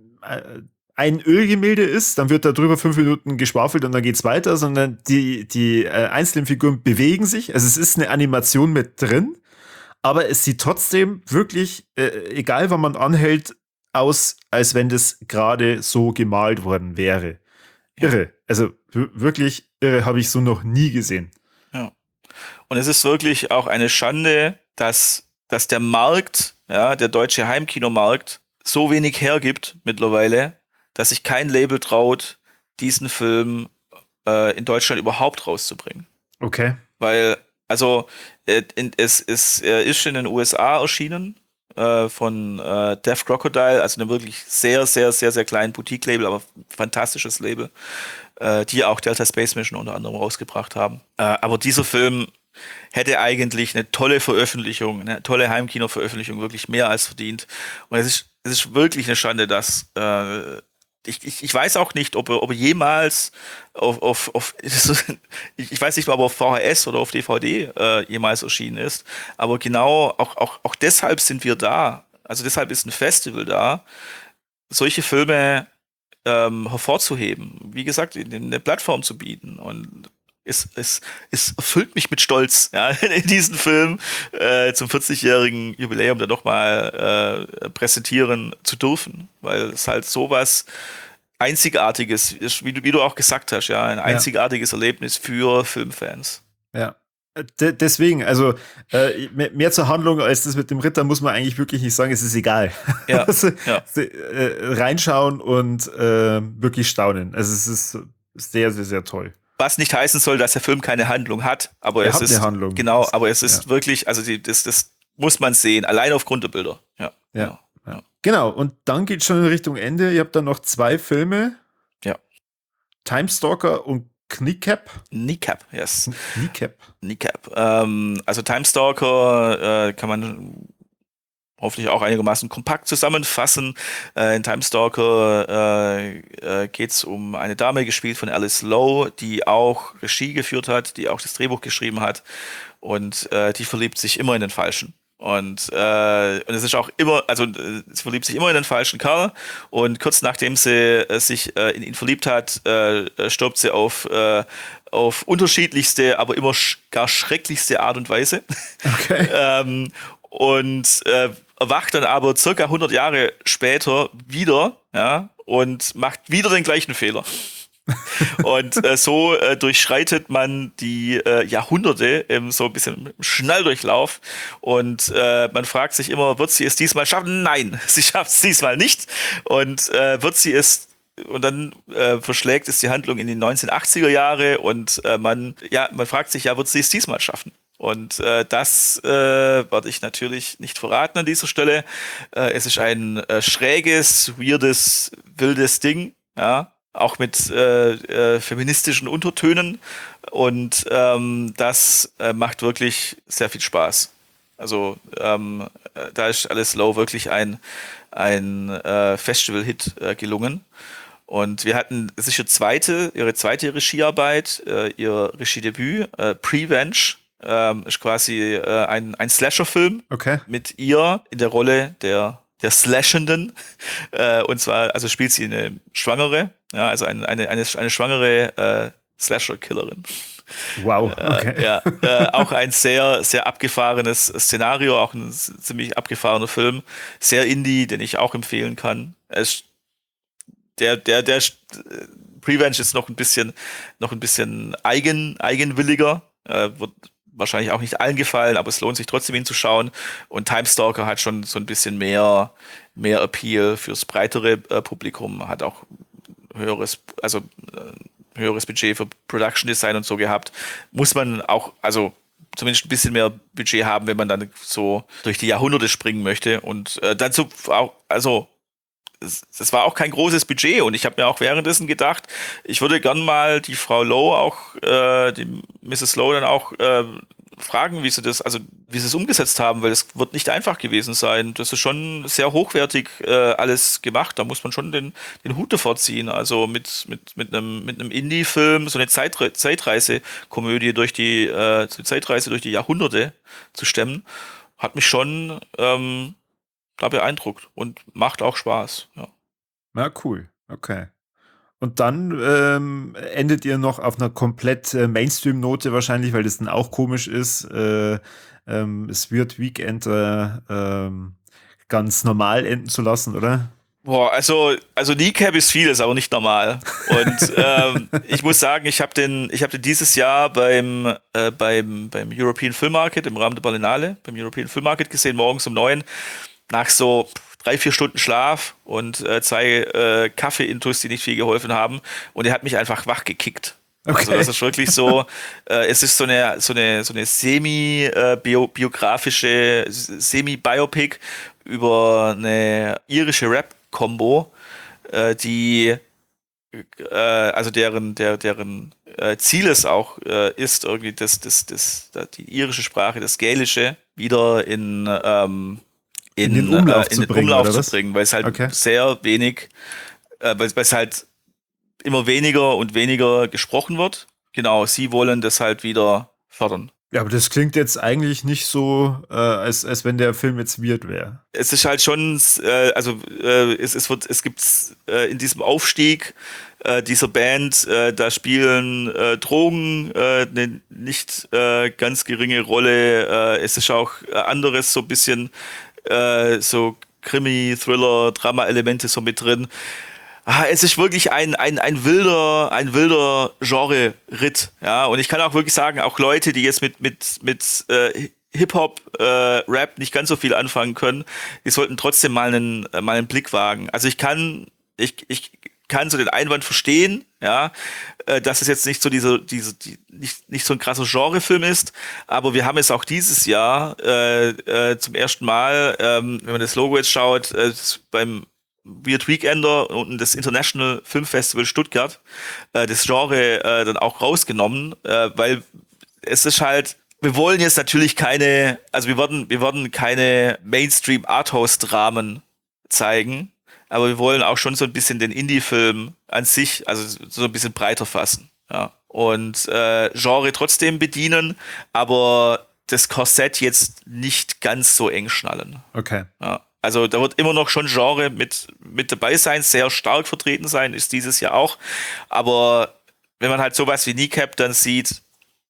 ein Ölgemälde ist, dann wird da drüber fünf Minuten geschwafelt und dann geht's weiter, sondern die, die äh, einzelnen Figuren bewegen sich. Also es ist eine Animation mit drin, aber es sieht trotzdem wirklich, äh, egal wann man anhält, aus, als wenn das gerade so gemalt worden wäre. Irre. Also w- wirklich irre, habe ich so noch nie gesehen. Ja. Und es ist wirklich auch eine Schande, dass, dass der Markt, ja, der deutsche Heimkinomarkt, so wenig hergibt mittlerweile, dass sich kein Label traut, diesen Film äh, in Deutschland überhaupt rauszubringen. Okay. Weil, also, äh, in, es, es er ist in den U S A erschienen äh, von äh, Death Crocodile, also einem wirklich sehr, sehr, sehr, sehr kleinen Boutique-Label, aber fantastisches Label, äh, die auch Delta Space Mission unter anderem rausgebracht haben. Äh, aber dieser Film hätte eigentlich eine tolle Veröffentlichung, eine tolle Heimkino-Veröffentlichung wirklich mehr als verdient. Und es ist, es ist wirklich eine Schande, dass äh, ich, ich, ich weiß auch nicht, ob er, ob er jemals auf, auf, auf ich weiß nicht mal, ob er auf V H S oder auf D V D äh, jemals erschienen ist. Aber genau, auch, auch, auch deshalb sind wir da. Also deshalb ist ein Festival da, solche Filme ähm, hervorzuheben. Wie gesagt, eine Plattform zu bieten. Und es, es, es erfüllt mich mit Stolz, ja, in diesen Film äh, zum vierzigjährigen Jubiläum dann nochmal äh, präsentieren zu dürfen, weil es halt sowas Einzigartiges ist, wie du, wie du auch gesagt hast, ja, ein einzigartiges Erlebnis für Filmfans. Ja. D deswegen, also äh, mehr, mehr zur Handlung als das mit dem Ritter muss man eigentlich wirklich nicht sagen, es ist egal. Ja, also, ja. äh, reinschauen und äh, wirklich staunen. Also es ist sehr, sehr, sehr toll. Was nicht heißen soll, dass der Film keine Handlung hat, aber Er es hat ist eine Handlung. genau, aber es ist Ja. wirklich, also die, das, das muss man sehen, allein aufgrund der Bilder. Ja, Ja. genau. Ja. Genau, und dann geht schon in Richtung Ende. Ihr habt dann noch zwei Filme. Ja. Timestalker und Kneecap. Kneecap, yes. Kneecap. Kneecap. Ähm, also Timestalker äh, kann man hoffentlich auch einigermaßen kompakt zusammenfassen. Äh, in Timestalker äh, äh, geht es um eine Dame, gespielt von Alice Lowe, die auch Regie geführt hat, die auch das Drehbuch geschrieben hat. Und äh, die verliebt sich immer in den Falschen. Und, äh, und es ist auch immer, also äh, sie verliebt sich immer in den falschen Kerl. Und kurz nachdem sie äh, sich äh, in ihn verliebt hat, äh, stirbt sie auf, äh, auf unterschiedlichste, aber immer sch gar schrecklichste Art und Weise. Okay. ähm, und äh, erwacht dann aber circa hundert Jahre später wieder, ja, und macht wieder den gleichen Fehler. Und äh, so äh, durchschreitet man die äh, Jahrhunderte im so ein bisschen im Schnelldurchlauf und äh, man fragt sich immer, wird sie es diesmal schaffen? Nein, sie schafft es diesmal nicht. Und äh, wird sie es und dann äh, verschlägt es die Handlung in die neunzehnhundertachtziger Jahre und äh, man, ja, man fragt sich, ja, wird sie es diesmal schaffen? Und äh, das äh, werde ich natürlich nicht verraten an dieser Stelle. Äh, es ist ein äh, schräges, weirdes, wildes Ding, ja, auch mit äh, äh, feministischen Untertönen. Und ähm, das äh, macht wirklich sehr viel Spaß. Also ähm, äh, da ist Alice Lowe wirklich ein, ein äh, Festival-Hit äh, gelungen. Und wir hatten, es ist ihre zweite, ihre zweite Regiearbeit, äh, ihr Regiedebüt, äh, Prevenge. Ähm, ist quasi äh, ein, ein Slasher-Film Okay. mit ihr in der Rolle der, der Slashenden. Äh, und zwar, also spielt sie eine Schwangere, ja, also eine, eine, eine, eine schwangere äh, Slasher-Killerin. Wow, okay. Äh, ja, äh, auch ein sehr, sehr abgefahrenes Szenario, auch ein ziemlich abgefahrener Film. Sehr Indie, den ich auch empfehlen kann. Es, der, der, der Prevenge ist noch ein bisschen, noch ein bisschen eigen, eigenwilliger. Äh, wird wahrscheinlich auch nicht allen gefallen, aber es lohnt sich trotzdem, ihn zu schauen. Und Timestalker hat schon so ein bisschen mehr, mehr Appeal fürs breitere äh, Publikum, hat auch höheres, also äh, höheres Budget für Production Design und so gehabt. Muss man auch, also zumindest ein bisschen mehr Budget haben, wenn man dann so durch die Jahrhunderte springen möchte. Und äh, dazu auch, also das war auch kein großes Budget und ich habe mir auch währenddessen gedacht, ich würde gern mal die Frau Lowe auch, äh, die Misses Lowe dann auch äh, fragen, wie sie das, also wie sie es umgesetzt haben, weil es wird nicht einfach gewesen sein. Das ist schon sehr hochwertig äh, alles gemacht. Da muss man schon den, den Hut davor ziehen. Also mit mit mit einem mit einem Indie-Film so eine Zeitre- Zeitreise-Komödie durch die äh, Zeitreise durch die Jahrhunderte zu stemmen, hat mich schon ähm, da beeindruckt und macht auch Spaß. Ja. Na, cool. Okay. Und dann ähm, endet ihr noch auf einer komplett äh, Mainstream-Note wahrscheinlich, weil das dann auch komisch ist. Äh, ähm, es wird Weekend äh, ähm, ganz normal enden zu lassen, oder? Boah, also also Kneecap ist vieles, aber nicht normal. Und ähm, ich muss sagen, ich habe den ich habe den dieses Jahr beim äh, beim beim European Film Market im Rahmen der Berlinale beim European Film Market gesehen, morgens um neun, nach so drei, vier Stunden Schlaf und äh, zwei äh, Kaffee-Intus, die nicht viel geholfen haben. Und er hat mich einfach wach gekickt. Okay. Also das ist wirklich so, äh, es ist so eine, so eine, so eine semi-biografische, semi-Biopic über eine irische Rap-Kombo, äh, die äh, also deren, der, deren äh, Ziel es auch äh, ist, irgendwie das, das, das, das, die irische Sprache, das Gälische, wieder in ähm, In den Umlauf äh, in zu den bringen, Umlauf oder zu was? bringen, weil es halt Okay. sehr wenig, äh, weil, weil es halt immer weniger und weniger gesprochen wird. Genau, sie wollen das halt wieder fördern. Ja, aber das klingt jetzt eigentlich nicht so, äh, als, als wenn der Film jetzt weird wäre. Es ist halt schon, äh, also äh, es, es wird, es gibt äh, in diesem Aufstieg äh, dieser Band, äh, da spielen äh, Drogen äh, eine nicht äh, ganz geringe Rolle. Äh, es ist auch äh, anderes so ein bisschen äh, so Krimi, Thriller, Drama-Elemente so mit drin. Ah, es ist wirklich ein, ein, ein wilder, ein wilder Genre-Ritt, ja. Und ich kann auch wirklich sagen, auch Leute, die jetzt mit, mit, mit äh, Hip-Hop, äh, Rap nicht ganz so viel anfangen können, die sollten trotzdem mal einen, äh, mal einen Blick wagen. Also ich kann, ich, ich kann so den Einwand verstehen, ja, äh, dass es jetzt nicht so dieser, diese, die, nicht, nicht so ein krasser Genrefilm ist, aber wir haben es auch dieses Jahr äh, äh, zum ersten Mal, ähm, wenn man das Logo jetzt schaut, äh, beim Weird Weekender und das International Film Festival Stuttgart äh, das Genre äh, dann auch rausgenommen, äh, weil es ist halt, wir wollen jetzt natürlich keine, also wir werden, wir werden keine Mainstream Arthouse Dramen zeigen, aber wir wollen auch schon so ein bisschen den Indie-Film an sich, also so ein bisschen breiter fassen, ja, und äh, Genre trotzdem bedienen, aber das Korsett jetzt nicht ganz so eng schnallen. Okay. Ja. Also da wird immer noch schon Genre mit, mit dabei sein, sehr stark vertreten sein, ist dieses Jahr auch. Aber wenn man halt sowas wie Kneecap dann sieht,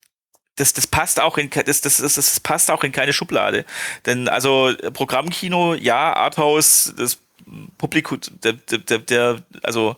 das, das passt auch in das, das, das, das passt auch in keine Schublade. Denn also Programmkino, ja, Arthouse, das Publikum, der, der, der also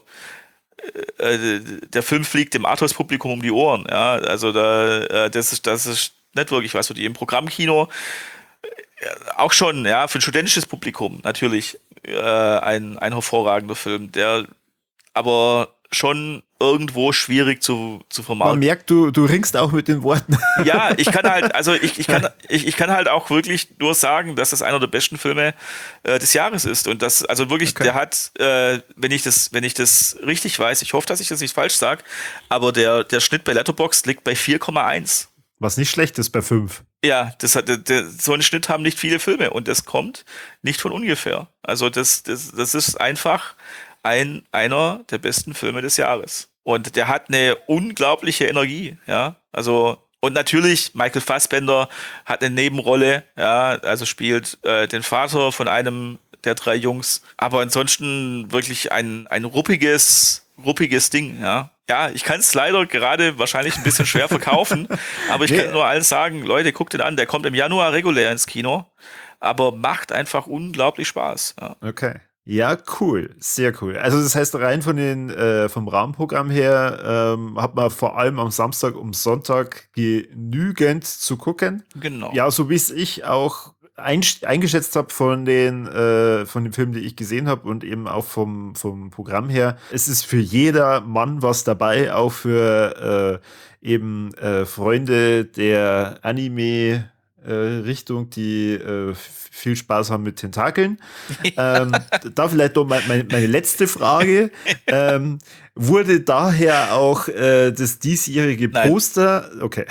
äh, der Film fliegt dem Arthouse-Publikum um die Ohren. Ja, also da, äh, das ist, das ist nicht wirklich was für die. Im Programmkino auch schon, ja, für ein studentisches Publikum natürlich äh, ein, ein hervorragender Film, der aber schon irgendwo schwierig zu, zu vermarkten. Man merkt, du, du ringst auch mit den Worten. Ja, ich kann halt, also ich, ich kann, ich, ich kann halt auch wirklich nur sagen, dass das einer der besten Filme äh, des Jahres ist. Und das, also wirklich, Okay. der hat, äh, wenn ich das, wenn ich das richtig weiß, ich hoffe, dass ich das nicht falsch sage, aber der, der Schnitt bei Letterboxd liegt bei vier Komma eins. Was nicht schlecht ist bei fünf. Ja, das hat, der, der, so einen Schnitt haben nicht viele Filme und das kommt nicht von ungefähr. Also das, das, das ist einfach ein, einer der besten Filme des Jahres. Und der hat eine unglaubliche Energie, ja. Also, und natürlich, Michael Fassbender hat eine Nebenrolle, ja, also spielt äh, den Vater von einem der drei Jungs. Aber ansonsten wirklich ein, ein ruppiges, ruppiges Ding, ja. Ja, ich kann es leider gerade wahrscheinlich ein bisschen schwer verkaufen, aber ich Nee. kann nur allen sagen, Leute, guckt den an, der kommt im Januar regulär ins Kino, aber macht einfach unglaublich Spaß. Ja. Okay. Ja, cool. Sehr cool. Also das heißt, rein von den, äh, vom Rahmenprogramm her ähm, hat man vor allem am Samstag und Sonntag genügend zu gucken. Genau. Ja, so wie es ich auch einsch- eingeschätzt habe von den, äh, von den Filmen, die ich gesehen habe und eben auch vom, vom Programm her. Es ist für jeder Mann was dabei, auch für äh, eben äh, Freunde der Anime äh, Richtung, die äh, viel Spaß haben mit Tentakeln. Ähm, da vielleicht noch mal meine, meine letzte Frage. Ähm, wurde daher auch äh, das diesjährige Nein. Poster, okay,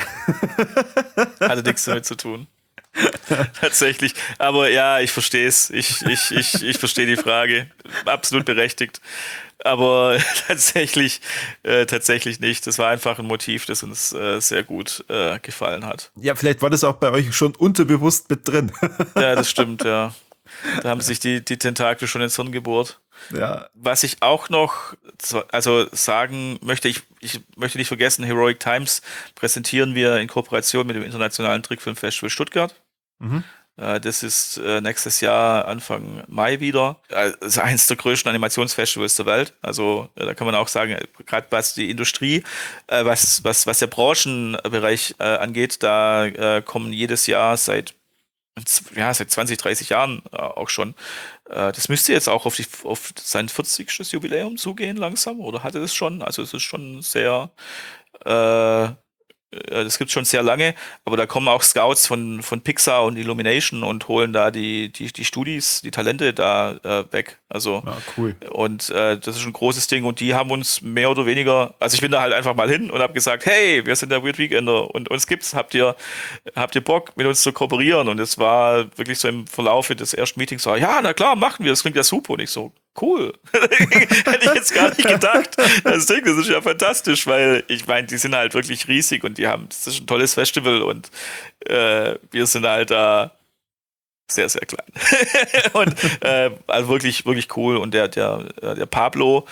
Hatte nichts damit zu tun. Tatsächlich. Aber ja, ich verstehe es. Ich, ich, ich, ich verstehe die Frage. Absolut berechtigt. Aber tatsächlich, äh, tatsächlich nicht. Das war einfach ein Motiv, das uns äh, sehr gut äh, gefallen hat. ja, vielleicht war das auch bei euch schon unterbewusst mit drin. Ja, das stimmt, ja. Da haben sich die, die Tentakel schon ins Hirn gebohrt. Ja, Was ich auch noch z- also sagen möchte, ich, ich möchte nicht vergessen, Heroic Times präsentieren wir in Kooperation mit dem Internationalen Trickfilmfestival Stuttgart. mhm. Äh, Das ist äh, nächstes Jahr Anfang Mai wieder. Äh, Das ist eines der größten Animationsfestivals der Welt. Also äh, da kann man auch sagen, gerade was die Industrie, äh, was, was, was der Branchenbereich äh, angeht, da äh, kommen jedes Jahr seit ja, seit zwanzig, dreißig Jahren äh, auch schon. Äh, das müsste jetzt auch auf, die, auf sein vierzigstes Jubiläum zugehen langsam, oder hatte es schon? Also es ist schon sehr, äh, äh, das gibt schon sehr lange, aber da kommen auch Scouts von, von Pixar und Illumination und holen da die, die, die Studis, die Talente da äh, weg. Also Ja, cool. und äh, das ist ein großes Ding und die haben uns mehr oder weniger, also ich bin da halt einfach mal hin und habe gesagt, hey, wir sind der Weird Weekender und uns gibt's, habt ihr, habt ihr Bock mit uns zu kooperieren? Und es war wirklich so im Verlauf des ersten Meetings so, ja, na klar, machen wir, das klingt ja super. Und ich so, cool. Hätte ich jetzt gar nicht gedacht. Das Ding, das ist ja fantastisch, weil ich meine, die sind halt wirklich riesig und die haben, das ist ein tolles Festival und äh, wir sind halt da sehr, sehr klein. und äh, also wirklich, wirklich cool. Und der, der, äh, der Pablo,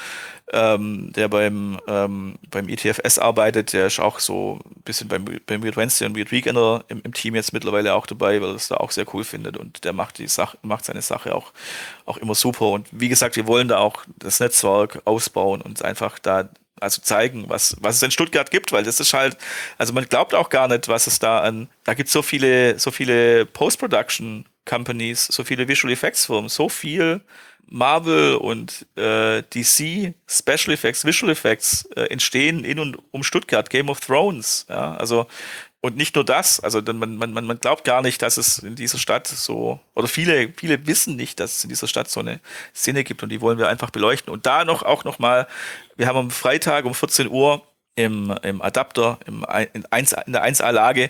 ähm, der beim, ähm, beim I T F S arbeitet, der ist auch so ein bisschen beim, beim Weird Wednesday und Weird Weekender im, im Team jetzt mittlerweile auch dabei, weil er es da auch sehr cool findet. Und der macht die Sache, macht seine Sache auch, auch immer super. Und wie gesagt, wir wollen da auch das Netzwerk ausbauen und einfach da also zeigen, was, was es in Stuttgart gibt, weil das ist halt, also man glaubt auch gar nicht, was es da an, da gibt es so viele, so viele Post-Production Companies, so viele Visual Effects Firmen, so viel Marvel und äh, D C Special Effects, Visual Effects äh, entstehen in und um Stuttgart, Game of Thrones, ja, also und nicht nur das, also dann, man, man, man glaubt gar nicht, dass es in dieser Stadt so, oder viele, viele wissen nicht, dass es in dieser Stadt so eine Szene gibt und die wollen wir einfach beleuchten. Und da noch auch noch mal, wir haben am Freitag um vierzehn Uhr im, im Adapter, im, in, eins, in der eins A-Lage,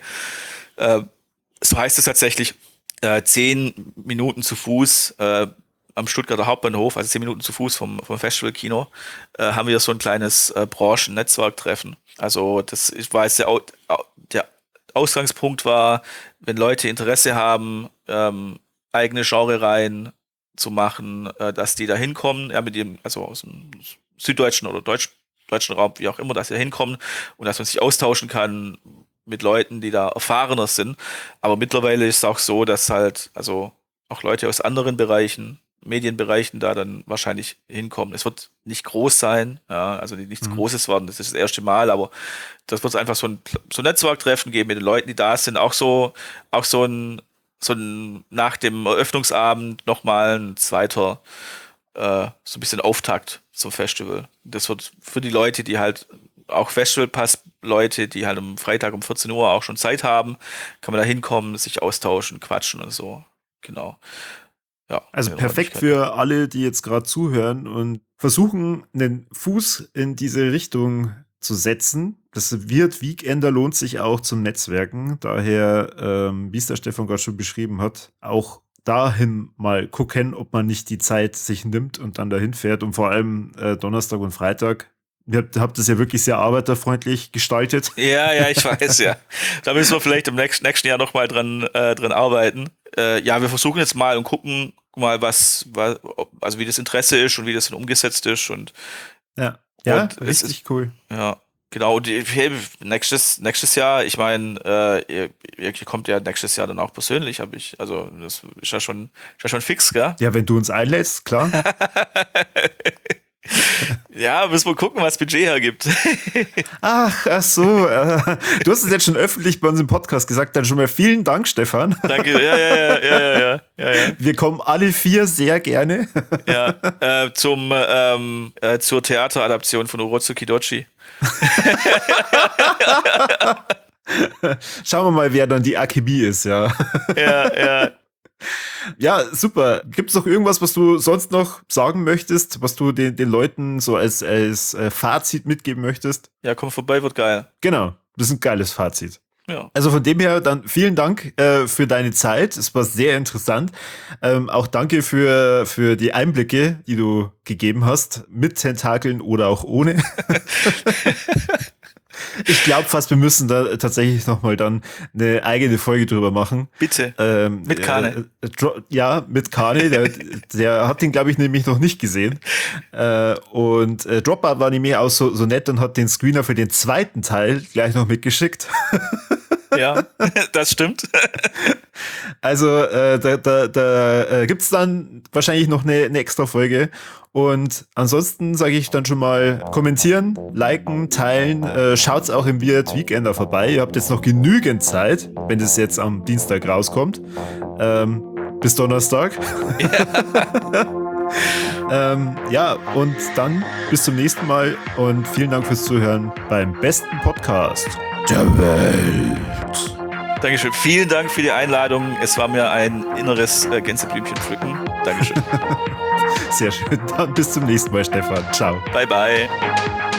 äh, so heißt es tatsächlich, äh, zehn Minuten zu Fuß äh, am Stuttgarter Hauptbahnhof, also zehn Minuten zu Fuß vom, vom Festivalkino, äh, haben wir so ein kleines äh, Branchen-Netzwerktreffen. Also das war jetzt der, Au- Au- der Ausgangspunkt war, wenn Leute Interesse haben, ähm, eigene Genrereihen zu machen, äh, dass die da hinkommen, ja, mit dem, also aus dem süddeutschen oder deutsch, deutschen Raum, wie auch immer, dass sie da hinkommen und dass man sich austauschen kann mit Leuten, die da erfahrener sind. Aber mittlerweile ist es auch so, dass halt, also auch Leute aus anderen Bereichen, Medienbereichen da dann wahrscheinlich hinkommen. Es wird nicht groß sein, ja, also nichts Mhm. Großes werden, das ist das erste Mal, aber das wird einfach so ein, so ein Netzwerktreffen geben mit den Leuten, die da sind. Auch so, auch so ein, so ein nach dem Eröffnungsabend nochmal ein zweiter äh, so ein bisschen Auftakt zum Festival. Das wird für die Leute, die halt auch Festivalpass-Leute, die halt am Freitag um vierzehn Uhr auch schon Zeit haben, kann man da hinkommen, sich austauschen, quatschen und so. Genau. Ja, also perfekt für alle, die jetzt gerade zuhören und versuchen, einen Fuß in diese Richtung zu setzen. Das wird Weekender lohnt sich auch zum Netzwerken. Daher, ähm, wie es der Stefan gerade schon beschrieben hat, auch dahin mal gucken, ob man nicht die Zeit sich nimmt und dann dahin fährt. Und vor allem äh, Donnerstag und Freitag. Ihr habt, habt das ja wirklich sehr arbeiterfreundlich gestaltet. Ja, ja, ich weiß, ja. Da müssen wir vielleicht im nächsten, nächsten Jahr nochmal dran, äh, dran arbeiten. Äh, ja, wir versuchen jetzt mal und gucken mal, was, was, also wie das Interesse ist und wie das dann umgesetzt ist. Und, ja, ja und richtig ist, cool. Ja, genau. Und hey, nächstes, nächstes Jahr, ich meine, äh, ihr, ihr kommt ja nächstes Jahr dann auch persönlich, habe ich, also das ist ja schon, ist ja schon fix, gell? Ja, wenn du uns einlädst, klar. Ja, müssen wir gucken, was Budget hergibt. Ach, ach so. Äh, du hast es jetzt schon öffentlich bei uns im Podcast gesagt. Dann schon mal vielen Dank, Stefan. Danke, ja, ja, ja, ja, ja, ja, ja. Wir kommen alle vier sehr gerne. Ja, äh, zum, ähm, äh, zur Theateradaption von Orozuki Dochi. Schauen wir mal, wer dann die Akebi ist, ja. Ja, ja. Ja, super. Gibt es noch irgendwas, was du sonst noch sagen möchtest, was du den, den Leuten so als, als äh, Fazit mitgeben möchtest? Ja, komm vorbei, wird geil. Genau, das ist ein geiles Fazit. Ja. Also von dem her dann vielen Dank äh, für deine Zeit. Es war sehr interessant. Ähm, auch danke für, für die Einblicke, die du gegeben hast, mit Tentakeln oder auch ohne. Ich glaube fast, wir müssen da tatsächlich nochmal dann eine eigene Folge drüber machen. Bitte. Ähm, mit Kane. Äh, äh, ja, mit Kane. Der, der hat den, glaube ich, nämlich noch nicht gesehen. Äh, und äh, Dropout war nämlich auch so, so nett und hat den Screener für den zweiten Teil gleich noch mitgeschickt. Ja, das stimmt. Also äh, da, da, da äh, gibt es dann wahrscheinlich noch eine, eine extra Folge. Und ansonsten sage ich dann schon mal kommentieren, liken, teilen. Äh, schaut's auch im Weird Weekender vorbei. Ihr habt jetzt noch genügend Zeit, wenn es jetzt am Dienstag rauskommt. Ähm, bis Donnerstag. Ja. ähm, ja, und dann bis zum nächsten Mal und vielen Dank fürs Zuhören beim besten Podcast der Welt. Dankeschön. Vielen Dank für die Einladung. Es war mir ein inneres äh, Gänseblümchen pflücken. Dankeschön. Sehr schön. Dann bis zum nächsten Mal, Stefan. Ciao. Bye, bye.